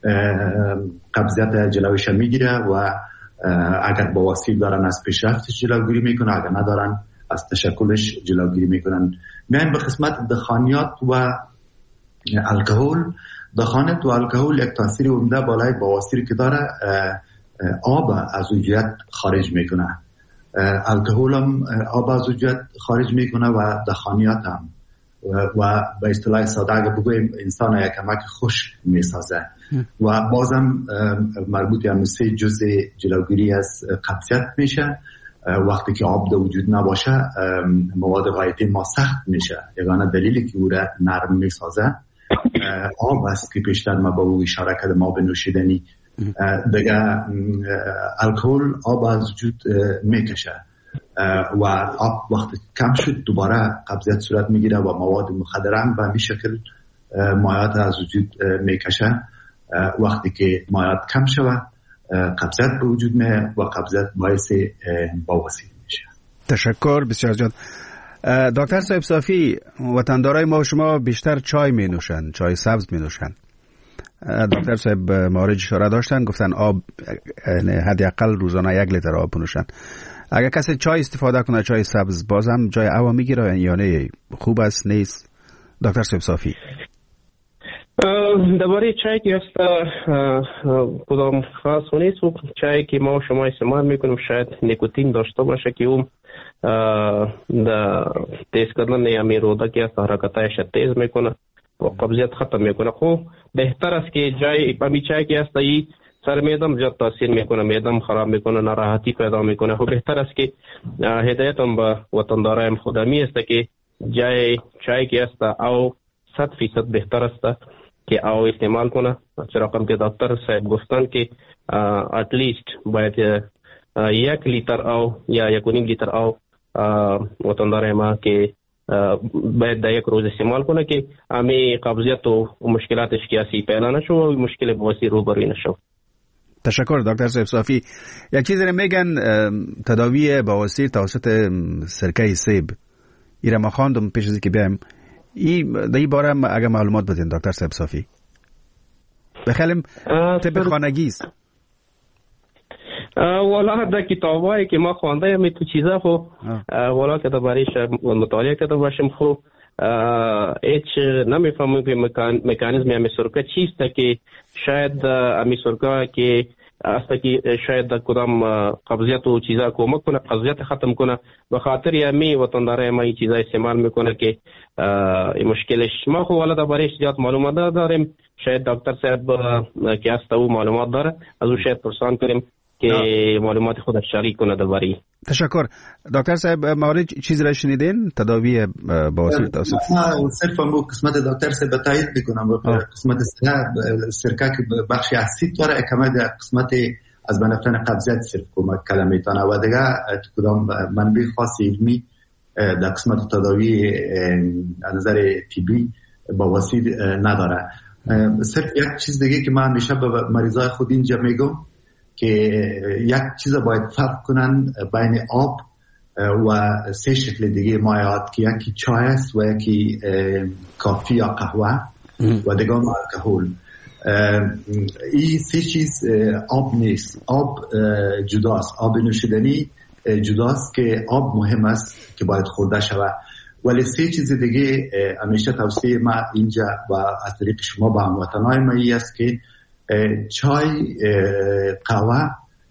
قبضیت جلویش میگیره و اگر بواسیر دارن از پیشرفتش جلوگیری میکنه، اگر ندارن از تشکلش جلوگیری میکنن. میایم به قسمت دخانیات و الکل. دخانت و الکل یک تاثیر عمده بالای بواسیر که داره، آب از وجود خارج میکنه. الکل هم آب از وجود خارج میکنه و دخانیات هم، و به اصطلاح ساده اگه بگویم انسان یک کمک خشک میسازه و بازم مربوط به سه جزء جلوگیری از قبضیت میشه. وقتی که آب در وجود نباشه مواد غایطی ما سخت میشه، یگانه دلیلی که او را نرم میسازه آب است که پیشتر ما با او اشاره کردم، ما به نوشیدنی. دیگه الکل آب از وجود میکشه و آب وقتی کم شد دوباره قبضیت صورت میگیره و مواد مخدر هم به همین شکل مایعات از وجود میکشه. وقتی که مایعات کم شود قبضیت به وجود میاد و قبضیت باعث بواسیر میشه. تشکر بسیار زیاد. دکتر صاحب صافی، وطندارای ما و شما بیشتر چای می نوشن، چای سبز می نوشن. دکتر صاحب مارج اشاره داشتن، گفتن آب حداقل روزانه 1 لیتر آب بنوشن. اگر کسی چای استفاده کنه، چای سبز، بازم جای آب میگیره یا نه؟ خوب است نیست؟ دکتر صاحب صافی درباره چای که است کدام خاص نیست. چای که ما و شما استعمال میکنیم شاید نیکوتین داشته باشه که اون تیز کردن یعنی روده که است حرکتایش تیز میکنه و قبضیت ختم میکنه. خب بهتر است که امی چای که است ای سر میدم زیاد تاثیر میکنه، میدم خراب میکنه، ناراحتی پیدا میکنه. خب بهتر است که هدایتم به وطندارایم خودمی است که چای که است او 100% بهتر است که او استعمال کنه. چرا که دکتر صاحب گفتن که اتلیست باید 1 لیتر او یا 1.5 لیتر او وطندار ما که باید در یک روز استعمال کنه که امی قبضیت و مشکلاتش کیاسی پیدا نشو و مشکل بواسیر روبروی نشو. تشکر دکتر صاحب صافی. یک چیزی رو میگن تداوی بواسیر توسط سرکه سیب. ایره ما خواندم پیش از اینکه بیایم. در این باره اگر معلومات بدین دکتر صاحب صافی. بخیلیم طب خانگی است. والا در کتابایی که ما خوانده امی تو چیزا خو والا که درباره‌اش مطالعه کرده باشیم خو هیچ نمیفهمم که مکانیزم امی سرکه چیست که شاید امی سرکه که است که شاید کدام قبضیت و چیزا کمک کنه، قبضیت ختم کنه. به خاطر امی وطندارای ما این چیزا استعمال میکنه که این مشکلش. ما خو والا درباره‌اش زیاد معلومات داریم. شاید دکتر صاحب که است او معلومات داره، از او شاید پرسان کنیم که معلومات خودش شریک کنه درباره. تشکر دکتر صاحب. مورد چیز را شنیدین تداوی بواسیر توسط؟ صرفا با قسمت دکتر صاحب تایید میکنم. قسمت سرکه که بخشی اسید داره، کمه در قسمت از بنفتن قبضیت صرف کمک کلمه میتونه و دیگه کدام منبع خاص علمی در قسمت تداوی از نظر طبی بواسیر نداره. صرف یک چیز دیگه که من همیشه به مریضای خود اینجا میگم که یک چیز باید فرق کنن بین آب و 3 شکل دیگه مایعات که یکی چای است و یکی کافی یا قهوه و دیگه الکل. این 3 چیز آب نیست. آب جداست، آب نوشیدنی جداست که آب مهم است که باید خورده شود. ولی 3 چیز دیگه همیشه توصیه ما اینجا و از طریق شما به هموطنهای ما ای است که چای، قهوه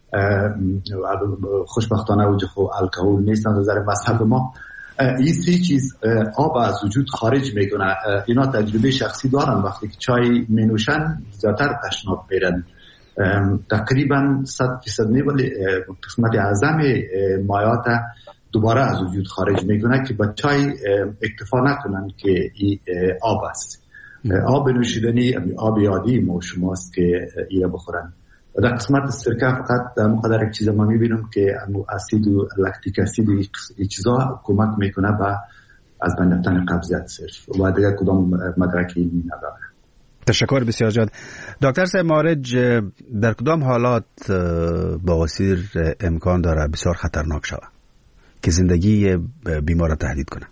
خوشبختانه وجه خو الکل نیست از نظر مذهب ما. این 3 چیز آب از وجود خارج میکنه. اینا تجربه شخصی دارن، وقتی که چای می نوشن زیادتر تشناب میرن. تقریبا 100% نه ولی قسمت اعظم مایعات دوباره از وجود خارج میکنه که با چای اکتفا نکنن که این آب است. آب نوشیدنی آب عادی ما شماست که ایره بخورن. و در قسمت سرکه فقط در مقدار یک چیز ما میبینم که اسید و لکتیک اسید و این چیزا کمک میکنه به از بین رفتن قبضیت صرف و دیگه کدام مدرکی نداره. تشکر بسیار زیاد. دکتر صاحب مارج، در کدام حالات بواسیر امکان داره بسیار خطرناک شود؟ که زندگی بیمار را تهدید کنه؟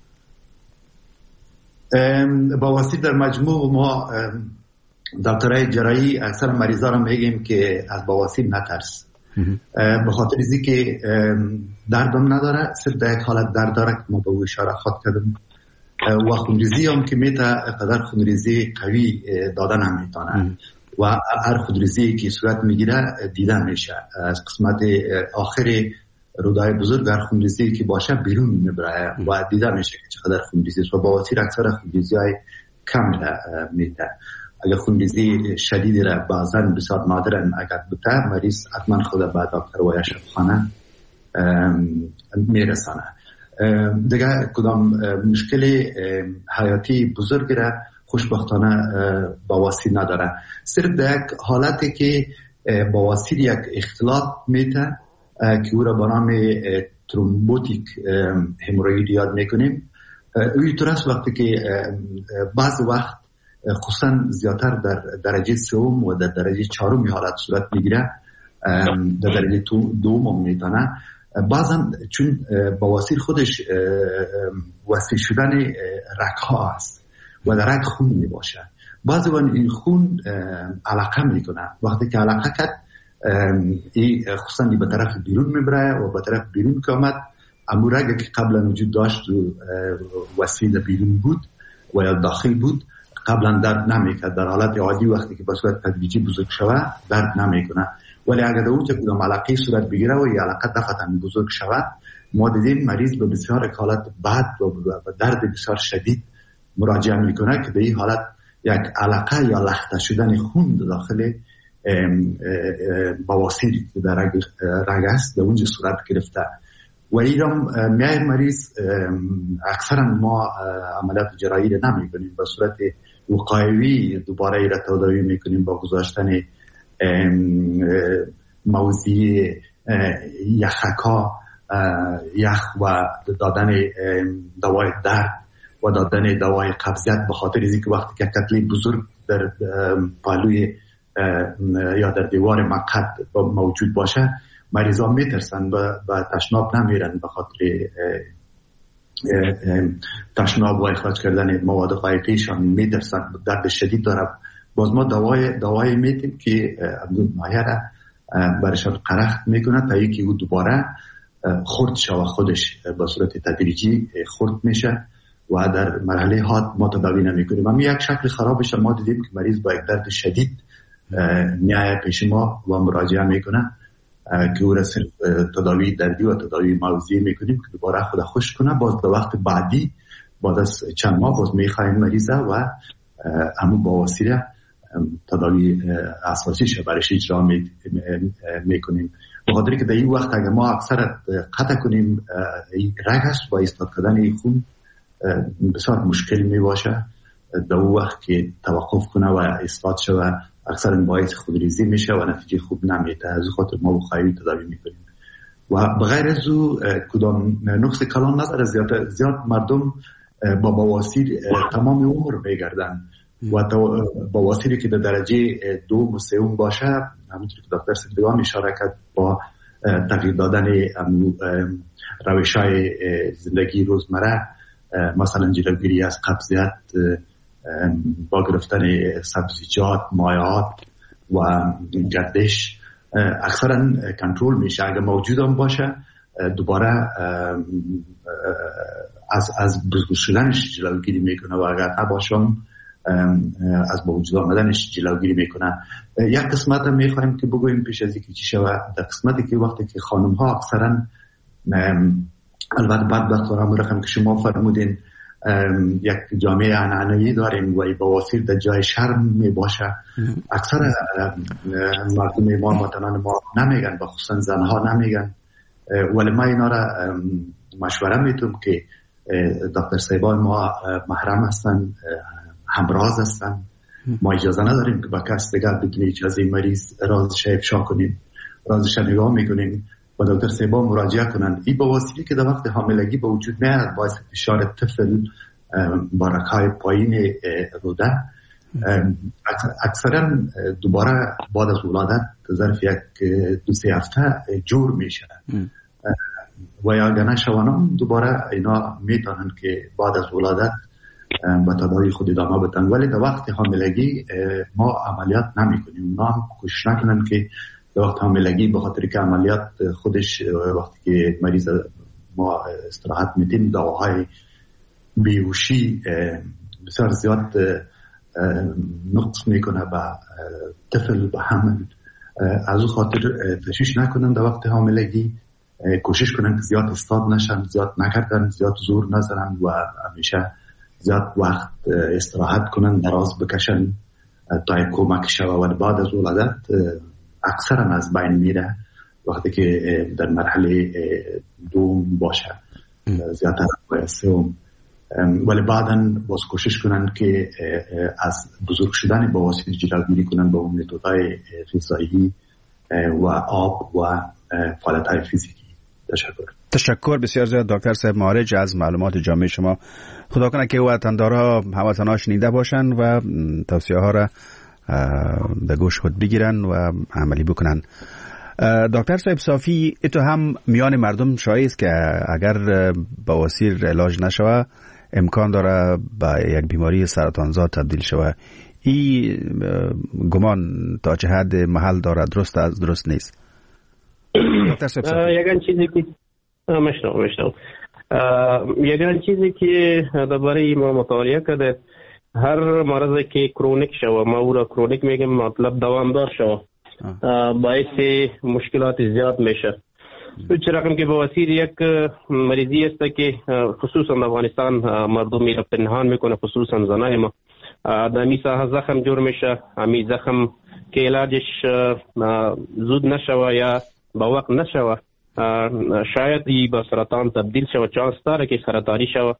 بواسیر در مجموع ما دکترای جراحی اکثر مریضا را میگیم که از بواسیر نترس، به خاطر اینکه که دردم نداره، صرف در یک حالت درد داره که ما به او اشاره خود کردم و خونریزی هم که میته قدر خونریزی قوی دادن هم میتونه و هر خونریزی که صورت میگیره دیده میشه از قسمت آخر رودای بزرگ، هر خونریزی که باشه بیرون میبره و دیده میشه که چقدر خونریزی است و بواسیر اکثر خونریزی های کم میته. اگر خونریزی شدیدی را بعضا بسیار نادرن اگر بوده، مریض حتما خود به دکتر و یا شفاخانه میرسانه. دیگه کدام مشکل حیاتی بزرگ را خوشبختانه بواسیر نداره. صرف در یک حالتی که بواسیر یک اختلاط میته که او را به نام ترومبوتیک هموروید یاد میکنیم. اوی طور وقتی که بعض وقت خصوصا زیادتر در درجه سوم و در درجه چهارم حالت صورت میگیره، در درجه دوم هم میتونه. بعضا چون بواسیر خودش وسیع شدن رگ‌ها است و در رگ خون میباشه، بعضی وقت این خون علقه میکنه. وقتی که علقه کرد خصوصا به طرف بیرون میبره و به طرف بیرون که آمد، امو رگ که قبلا وجود داشت وسیع بیرون بود و یا داخل بود، قبلا درد نمیکرد. در حالت عادی وقتی که به صورت تدریجی بزرگ شوه درد نمیکنه، ولی اگر اونجا کدام علقه صورت بگیره و یا علقه دفعتا بزرگ شوه، ما دیدیم مریض به بسیار حالت بد و درد بسیار شدید مراجعه میکنه که به این حالت یک علقه یا لخته شدن خون داخل بواسیر که در رگ است در اونجا صورت گرفته و ایرام میای مریض اکثرا ما عملیات جراحی را نمی کنیم، به صورت وقایوی دوباره ای را تداوی میکنیم با گذاشتن موضعی یخکا یخ و دادن دوای درد و دادن دوای قبضیت، به خاطر اینکه وقتی که کتله بزرگ در پالوی یا در دیوار مقعد موجود باشه مریضا میترسن و تشناب نمیرن به خاطر تشناب و اخراج کردن مواد غایطیشان میترسن، درد شدید داره. باز ما دوای میتیم که مایه را برشان قرخت میکنه تا یکی او دوباره خرد شوه، خودش به صورت تدریجی خرد میشه و در مرحله حاد ما تداوی نمیکنیم. اما یک شکل خرابش ما دیدیم که مریض با یک درد شدید میایه پیش ما و مراجعه میکنه که او را صرف تداوی دردی و تداوی موضعی میکنیم که دوباره خود خوش کنه. باز به وقت بعدی بعد از چند ماه باز میخوایم مریضه و همون بواسیر تداوی اساسیش برش اجرا میکنیم. به خاطر که در این وقت اگر ما اکثر قطع کنیم رگ است با ایستاد کردن این خون بسیار مشکل می باشه. در اون وقت که توقف کنه و اثبات شوه اکثر باعث خودریزی میشه و نتیجه خوب نمیده. از خاطر ما بخواهی تداوی میکنیم و بغیر از او کدام نقص کلان نداره. زیاد مردم با بواسیر تمام عمر میگردن و بواسیری که در درجه 2 و 3 باشه، همونطور که دکتر صدیقان اشاره کرد، با تغییر دادن روش‌های زندگی روزمره، مثلا جلوگیری از قبضیت با گرفتن سبزیجات، مایعات و گردش، اکثرا کنترل میشه. اگر موجود هم باشه دوباره از بزرگ شدنش جلوگیری میکنه و اگر نباشم از با وجود آمدنش جلوگیری میکنه. یک قسمت هم میخوایم که بگویم پیش از اینکه چی شود، در قسمتی که وقتی که خانم ها اکثرا البته بعد وقت همون رقم که شما فرمودین یک جامعه عنعنوی داریم و بواسیر در جای شرم می باشه، اکثر مردم ما وطنان ما نمیگن و خصوصا زنها نمیگن، ولی ما اینا را مشوره میتونم که دکتر صاحبان ما محرم هستن، همراز هستن، ما اجازه نداریم که با کس دیگر بدون اجازه مریض رازش افشا کنیم، رازش نگاه میکنیم و دکتر صاحبان مراجعه کنن. این بواسیری که در وقت حاملگی به وجود میاد باعث فشار طفل با رگ‌های پایین روده اکثرا دوباره بعد از ولادت ظرف یک 2-3 هفته جور میشه و یا اگر نشوانم دوباره اینا میتونن که بعد از ولادت به تداوی خود ادامه بدن. ولی در وقت حاملگی ما عملیات نمی کنیم. اونا هم کوشش نکنن که در وقت حاملگی به خاطر که عملیات خودش وقتی که مریض ما استراحت میدیم دواهای بیهوشی بسیار زیاد نقص میکنه به طفل به حمل. از اون خاطر تشویش نکنن در وقت حاملگی، کوشش کنن که زیاد استاد نشن، زیاد نکردن، زیاد زور نزنن و همیشه زیاد وقت استراحت کنن، دراز بکشن تا کمک شوه. و بعد از ولادت اکثرا از بین میره وقتی که در مرحله دوم باشه، زیادتر باید سوم. ولی بعداً باز کوشش کنن که از بزرگ شدن بواسیر جلوگیری کنن با متدهای غذایی و آب و فعالیت‌های فیزیکی. تشکر بسیار زیاد دکتر صاحب معارج از معلومات جامع شما. خدا کنه که وطندارها هموطنها شنیده باشن و توصیه ها را به گوش خود بگیرن و عملی بکنن. دکتر صاحب صافی، تو هم میان مردم شایع است که اگر بواسیر علاج نشوه امکان داره به یک بیماری سرطانزا تبدیل شوه. این گمان تا چه حد محل داره؟ درست است درست نیست؟ دکتر صاحب صافی یگان چیزی که یگان چیزی که درباره ما مطالعه کرده، هر مرضی که کرونیک شوه، ما او را کرونیک میگیم، مطلب دوامدار شوه، باعث مشکلات زیاد میشه. چه رقم که بواسیر یک مریضی است که خصوصا در افغانستان مردم میره پنهان میکنه، خصوصا زنای ما. در میسا زخم جور میشه، همی زخم که علاجش زود نشوه یا با وقت نشوه شاید به سرطان تبدیل شوه، چانس داره که سرطانی شوه.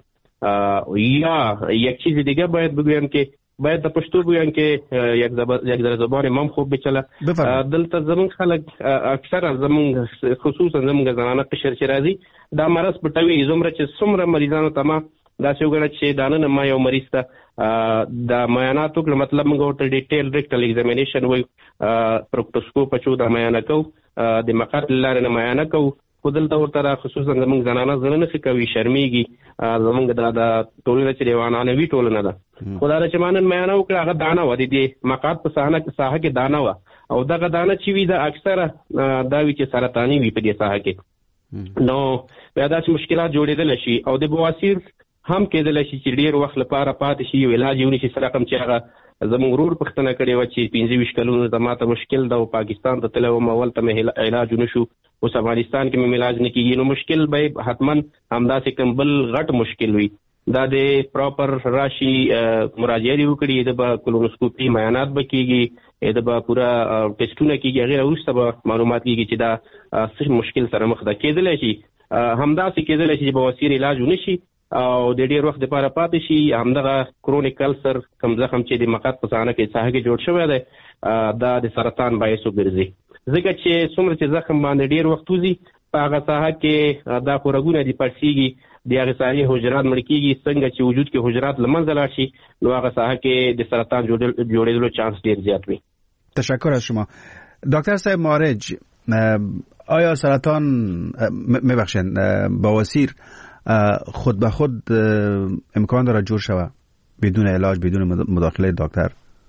یا یک چیز دیگه باید بگویم که باید در پشتو بگویم که یک در زبان امام خوب بچله. دلتا زمون خلق اکثر زمون خصوصا زمون زنانه قشر چه رازی دا مرض پټوي زمره چې څومره مریضانو ته ما دا څه وګڼه چې دانه ما یو مریض ته د معایناتو کړ، مطلب موږ ورته ډیټیل ریکټل ایگزامینیشن وای، پروکټوسکوپ چو د معاینه کو د مقعد لاره نه معاینه کو. خو دلته ورته خصوصا زمونږ زنانه زړه نه کوي، شرمېږي. زمونږ د ټولنه چې دیوانانه وی ټولنه ده، خو دا چې مانن معاینه وکړه هغه دانه و دي مقعد په ساحه کې دانه و، او دغه دانه چې وی د اکثره دا وی چې سرطانی وی په دې ساحه کې. نو بیا داسې مشکلات جوړېدل شي او د بواسیر هم کېدل شي چې ډېر وخت لپاره پاتې شي، علاج یې ونشي. سره کوم چې هغه زموږ ورور پښتنه کړې و چې 25 کلونو زما ته مشکل ده او پاکستان ته تللی وم، اول ته مې علاج ونشو، اوس افغانستان کې مې علاج نه کېږي. نو مشکل به حتما همداسې کوم بل غټ مشکل وي. دا د پراپر راشي مراجعه دی وکړي، د به کولونوسکوپي معاینات به کېږي، د به پوره ټیسټونه کېږي، هغې وروسته به معلومات کېږي چې دا څه مشکل سره مخ ده. کېدلی شي همداسې کېدلی شي چې بواسیر علاج ونشي او د ډېر وخت لپاره پاتې شي. همدغه کرونیک کلسر کوم زخم چې د مقعد په ساحه کې ساحه کې جوړ شوی دی دا د سرطان باعث وګرځي، ځکه چې څومره چې زخم باندې ډېر وخت وځي په هغه ساحه کې دا خورګونه دي پړسېږي، د هغې ساحې حجرات مړه کېږي. څنګه چې وجود کې حجرات له منځه لاړ شي نو هغه ساحه کې د سرطان جوړېدلو چانس ډېر زیات وي. تشکر از شما دکتر صاحب معارج. آیا سرطان میبخشین بواسیر خود به خود امکان داره جور شوه بدون علاج، بدون مداخله دکتر؟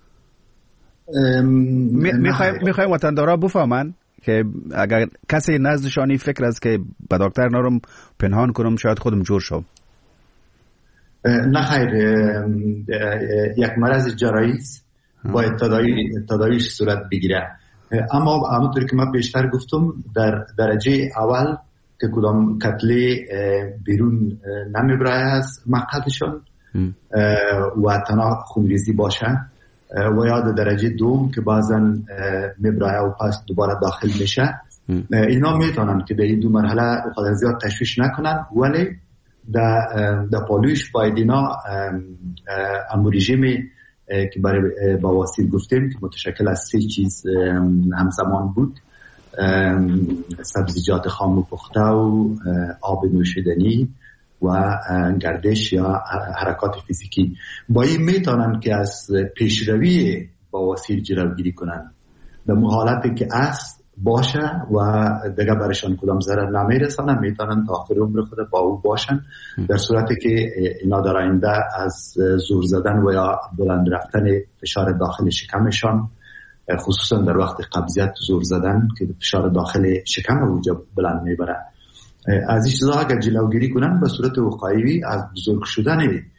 میخوایم وطندارا بفهمن که اگر کسی نزدشانی فکر است که به دکتر نرم پنهان کنم شاید خودم جور شم. نه خیر، یک مرض جراحی باید تداویش صورت بگیره. اما همونطور که من بیشتر گفتم در درجه اول که کدام کتله بیرون نمیبرای از مقعدشان و تنها خونریزی باشه و یا در درجه دوم که بعضا میبرای و پس دوباره داخل میشه، اینا میتونن که در این دو مرحله خود زیاد تشویش نکنن، ولی در پالویش باید اینا اموریژیمی که برای بواسیر گفتیم که متشکل از 3 چیز همزمان بود: سبزیجات خام و پخته و آب نوشیدنی و گردش یا حرکات فیزیکی، با این میتونن که از پیشروی بواسیر جلوگیری کنن. در حالتی که باشه و دیگه برشان کدام ضرر نمیرسانه، میتونن تا آخر عمر خود با او باشن. در صورتی که اینا در آینده از زور زدن و یا بلند رفتن فشار داخل شکمشان، خصوصا در وقت قبضیت زور زدن که فشار داخل شکم اوجا بلند میبره، از این چیزا اگر جلوگیری کنن به صورت وقایوی از بزرگ شدن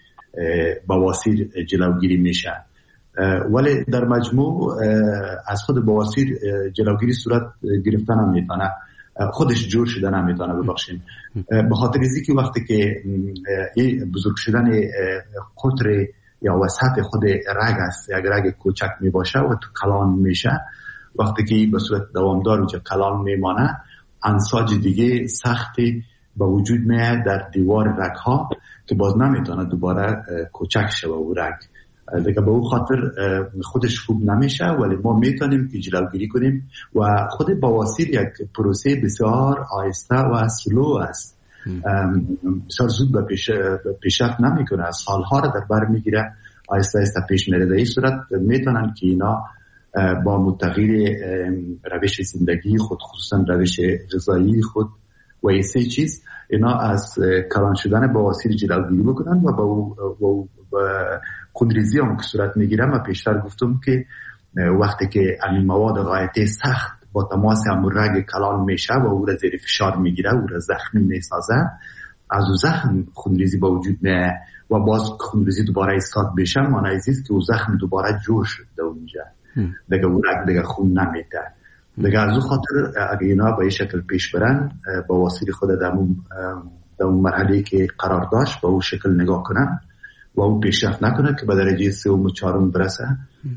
بواسیر جلوگیری میشه. ولی در مجموع از خود بواسیر جلوگیری صورت گرفتن هم میتونه، خودش جور شدن هم میتونه. ببخشید به خاطر ازی که وقتی که این بزرگ شدن قطر یا وسط خود رگ است، یک رگ کوچک میباشه و تو کلان میشه، وقتی که به صورت دوامدار اونجا کلان میمانه، انساج دیگه سختی به وجود میاد در دیوار رگ ها که باز نمیتونه دوباره کوچک شه و رگ دیگه به اون خاطر خودش خوب نمیشه. ولی ما میتونیم که جلوگیری کنیم و خود بواسیر یک پروسه بسیار آهسته و سلو است، بسیار زود به پیشرفت نمیکنه، سالها را در بر میگیره، آهسته آهسته پیش میره. در این صورت میتونن که اینا با متغیر روش زندگی خود، خصوصا روش غذایی خود و این سه چیز، اینا از کلان شدن بواسیر جلوگیری بکنن و با خونریزی هم که صورت میگیره. من پیشتر گفتم که وقتی که این مواد غایتی سخت با تماس هم رگ کلان میشه و او را زیر فشار میگیره، او را زخمی میسازه، از او زخم خونریزی با وجود میاد و باز خونریزی دوباره اسقاط بشه، معنی است که او زخم دوباره جور شد در اونجا، دیگه او رگ دیگه خون نمیده. دیگه از او خاطر اگه اینا به این شکل پیش برن، بواسیر خود در اون مرحله که قرار داشت با اون شکل نگاه کنن و اون پیشرفت نکنه که به درجه 3 و 4 برسه،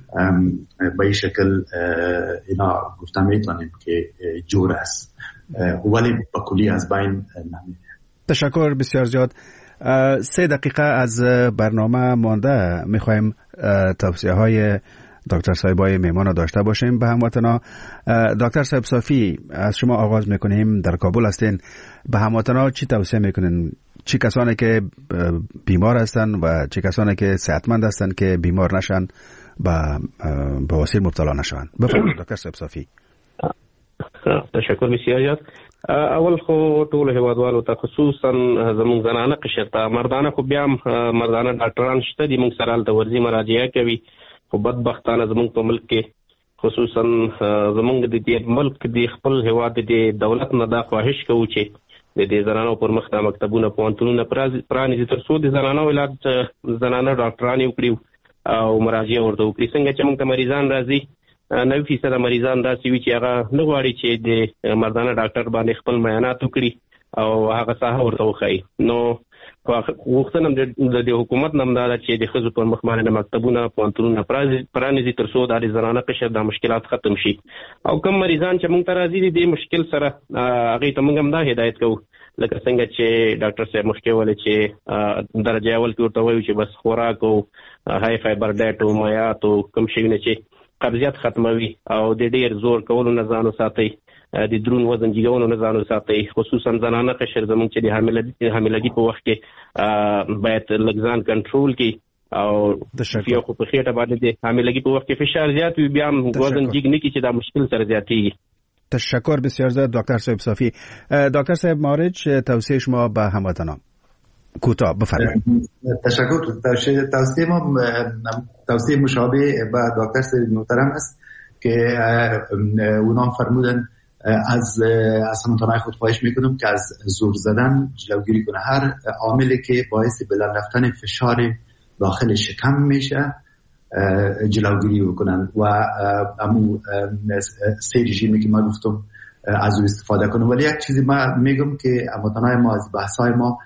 به این شکل اینا گفتم میتونیم که جور است، ولی با کلی از بین نمیره. تشکر بسیار زیاد. 3 دقیقه از برنامه مانده، میخوایم توصیه های دکتر صاحبای میمان داشته باشیم به هموطنا. دکتر صاحب صافی، از شما آغاز میکنیم. در کابل هستین، به هموطنا چی توصیه میکنین؟ چی کسانی که بیمار هستن و چی کسانی که صحتمند هستن که بیمار نشن، به بواسیر مبتلا نشن؟ بفرمایید دکتر صاحب صافی. تشکر بسیار زیاد. اول خو ټول هیوادوالو ته، خصوصا زموږ زنانه قشر ته، مردانه خو بیا مردانه ډاکټران شته دي، موږ سره هلته ورځي مراجعه کوي، خو بدبختانه زموږ په ملک کې، خصوصا زموږ د دې ملک د خپل هیواد د دولت نه دا خواهش کوو چې د دې زنانو پر مخ د مکتبونه پوهنتونونه پرانیزي، تر څو د زنانو علاج زنانه ډاکټران یې وکړي او مراجعه ورته وکړي. څنګه چې موږ ته مریضان راځي، 90% مریضان داسې وي چې هغه نه غواړي چې د مردانه ډاکټر باندې خپل معاینات وکړي او هغه ساحه ورته وښایي. نو غوښتنه د حکومت نه دا ده چې د ښځو پر مخ باندې مکتبونه پوهنتونونه پرانیزي، تر څو د زنانه قشر د مشکلات ختم شي. او کوم مریضان چې موږ ته راځي د مشکل سره، هغې ته موږ هم دا هدایت کوو لکه څنګه چې ډاکټر صاحب مخکې ویلي چې درجه اول کې ورته وایو چې بس خوراک او های فایبر ډایټ او مایعات او کوم شیونه چې قبضیت ختموي او د ډیر زور کولو نه ځان وساتئ، د درون وزن جګولو نه ځان وساتئ، خصوصا زنانه قشر زموږ چې د حاملګي په وخت کې باید لږ ځان کنټرول کړي او یو خو په خېټه باندې د حاملګي په وخت کې فشار زیات وي، بیا هم وزن جګ نه کړي چې دا مشکل سره زیاتېږي. تشکر بسیار زیاد دکتر صاحب صافی. دکتر صاحب مارج، توصیه شما به هموطنان کوتاه بفرمایید. تشکر. توصیه ما توصیه مشابه به دکتر صاحب محترم است که اونام فرمودن از هموطنان خود خواهش میکنم که از زور زدن جلوگیری کنه. هر عاملی که باعث بلند رفتن فشار داخل شکم میشه جلوگیری بکنن و امو 3 رژیمی که ما گفتم از او استفاده کنن. ولی یک چیزی ما میگم که هموطنان ما از بحثای ما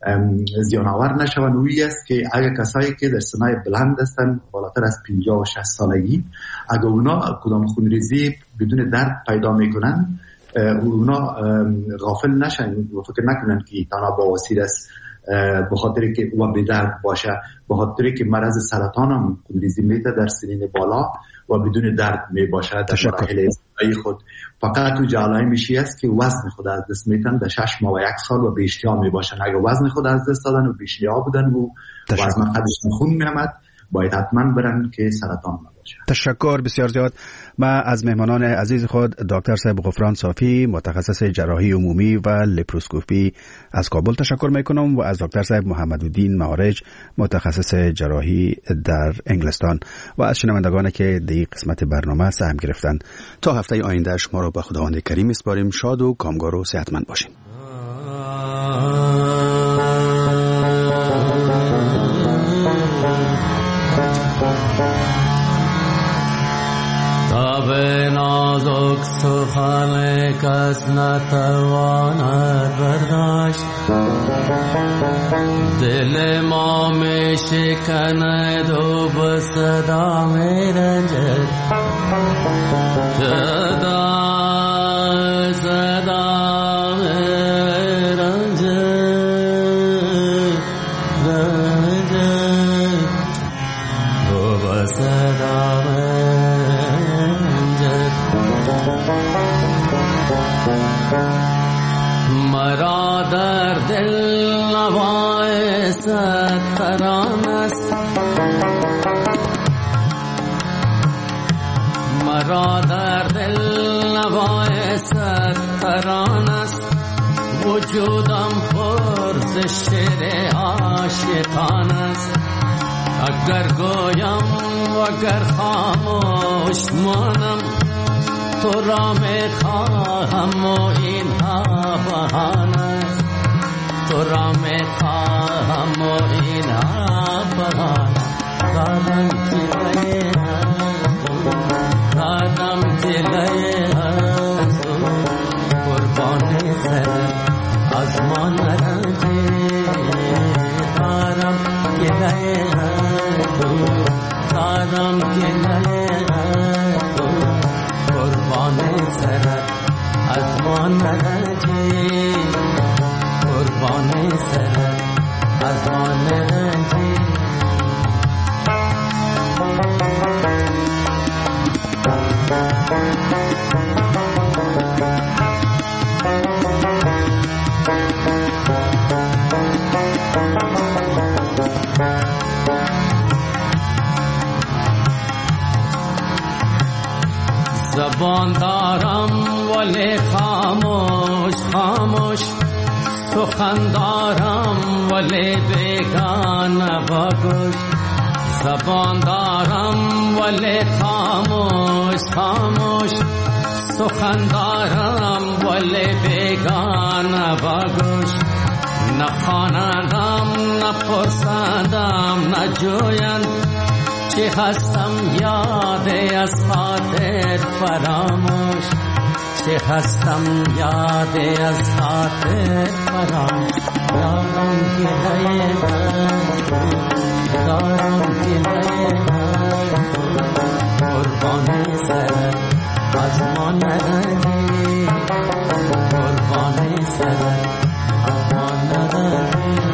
زیان‌آور نشون، اویی است که اگر کسایی که در سنای بلند هستن بالاتر از 50 و 60 سالگی، اگر اونا کدام خونریزی بدون درد پیدا میکنن، اونا غافل نشن و فکر نکنن که تنها بواسیر است، به خاطر که او به درد باشه، به خاطر که مرض سرطان هم خونریزی میده در سنین بالا و بدون درد می باشه در مراحل ابتدایی خود. فقط تو علائمش است که وزن خود از دست میتن در 6 ماه و 1 سال و بیشتر می باشن. اگر وزن خود از دست دادن و بیشتر بودن و وزن قدشون خون میامد باید حتما برن که سرطان نباشه. تشکر بسیار زیاد. ما از مهمانان عزیز خود دکتر صاحب غفران صافی متخصص جراحی عمومی و لپروسکوپی از کابل تشکر میکنم و از دکتر صاحب محمدالدین معارج متخصص جراحی در انگلستان و از شنوندگان که در این قسمت برنامه سهم گرفتن. تا هفته آینده شما را به خداوند کریم میسپاریم. شاد و کامگار و صحتمند باشین. تاب نازک سخن کس نتواند برداشت، دل ما می شکند و به صدا می رنجد، صدا می رنجد و به صدا مرا در دل نوای ستران است، مرا در دل نوای ستران است، وجودم پر ز شعر عاشقان است. اگر گویم و اگر خاموش مانم، تو را می خواهم و اینها بهانه، تو را می خواهم و اینها بهانه. دادم دلای دادم دلای قربان سر از ما نرنجی، دارم دلای دارم دلای قربان سر از ما نرنجی، قربان سر از ما نرنجی. زبان دارم ولی خاموش خاموش، سخن دارم ولی بیگانه بگوش. زبان دارم ولی خاموش خاموش، سخن دارم ولی بیگانه بگوش. نخوانندم نپرسندم نجویند، چه هستم یاد از خاطر فراموش، چه هستم یاد از خاطر فراموش. دارم گلای دارم گلای قربان سر از ما نرنجی، قربان سر از ما نرنجی.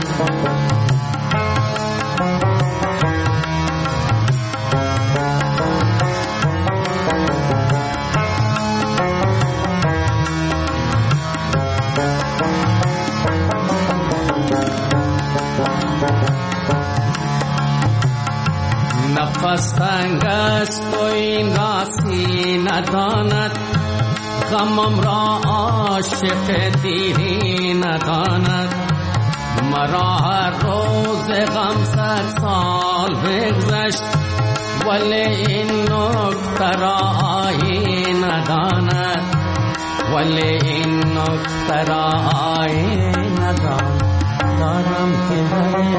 نفس تنگ است و این راستی نداند، غمم را عاشق دیری نداند. مرا هر روز غم 100 سال بگذشت، ولی این نکته را آیین نداند، ولی این نکته را آیین نداند. دارم که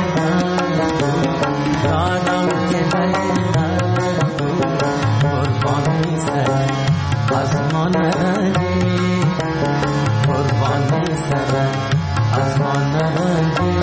دارم که قربانی سر از ما نرنجی، قربانی سر از ما نرنجی.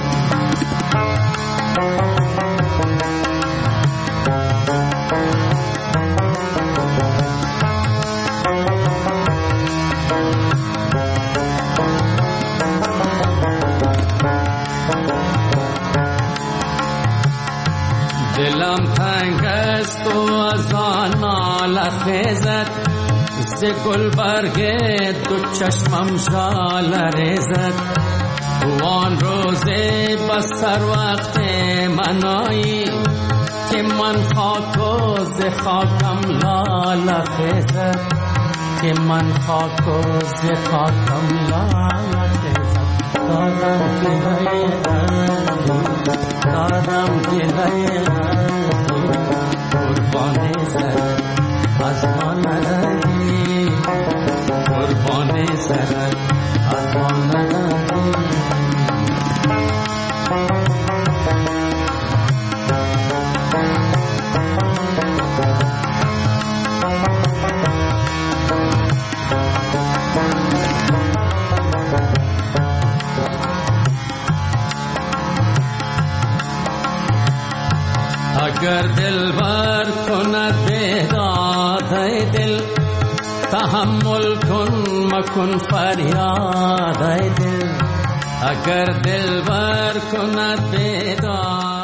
دلم تنگ است و از آن ناله خیزد، ز گلبرگ دو چشمم ژاله ریزد. وان روزه بسر وقت منایی، که من خاک و ز خاکم لاله خیزد که من خاک و ز خاکم لاله خیزد دادم گلای قربان سر از ما نداری قربان سر از ما نداری اگر دل بر کند بیداد ای دل تحمل کن مکن فریاد ای دل اگر دل بر کند بیداد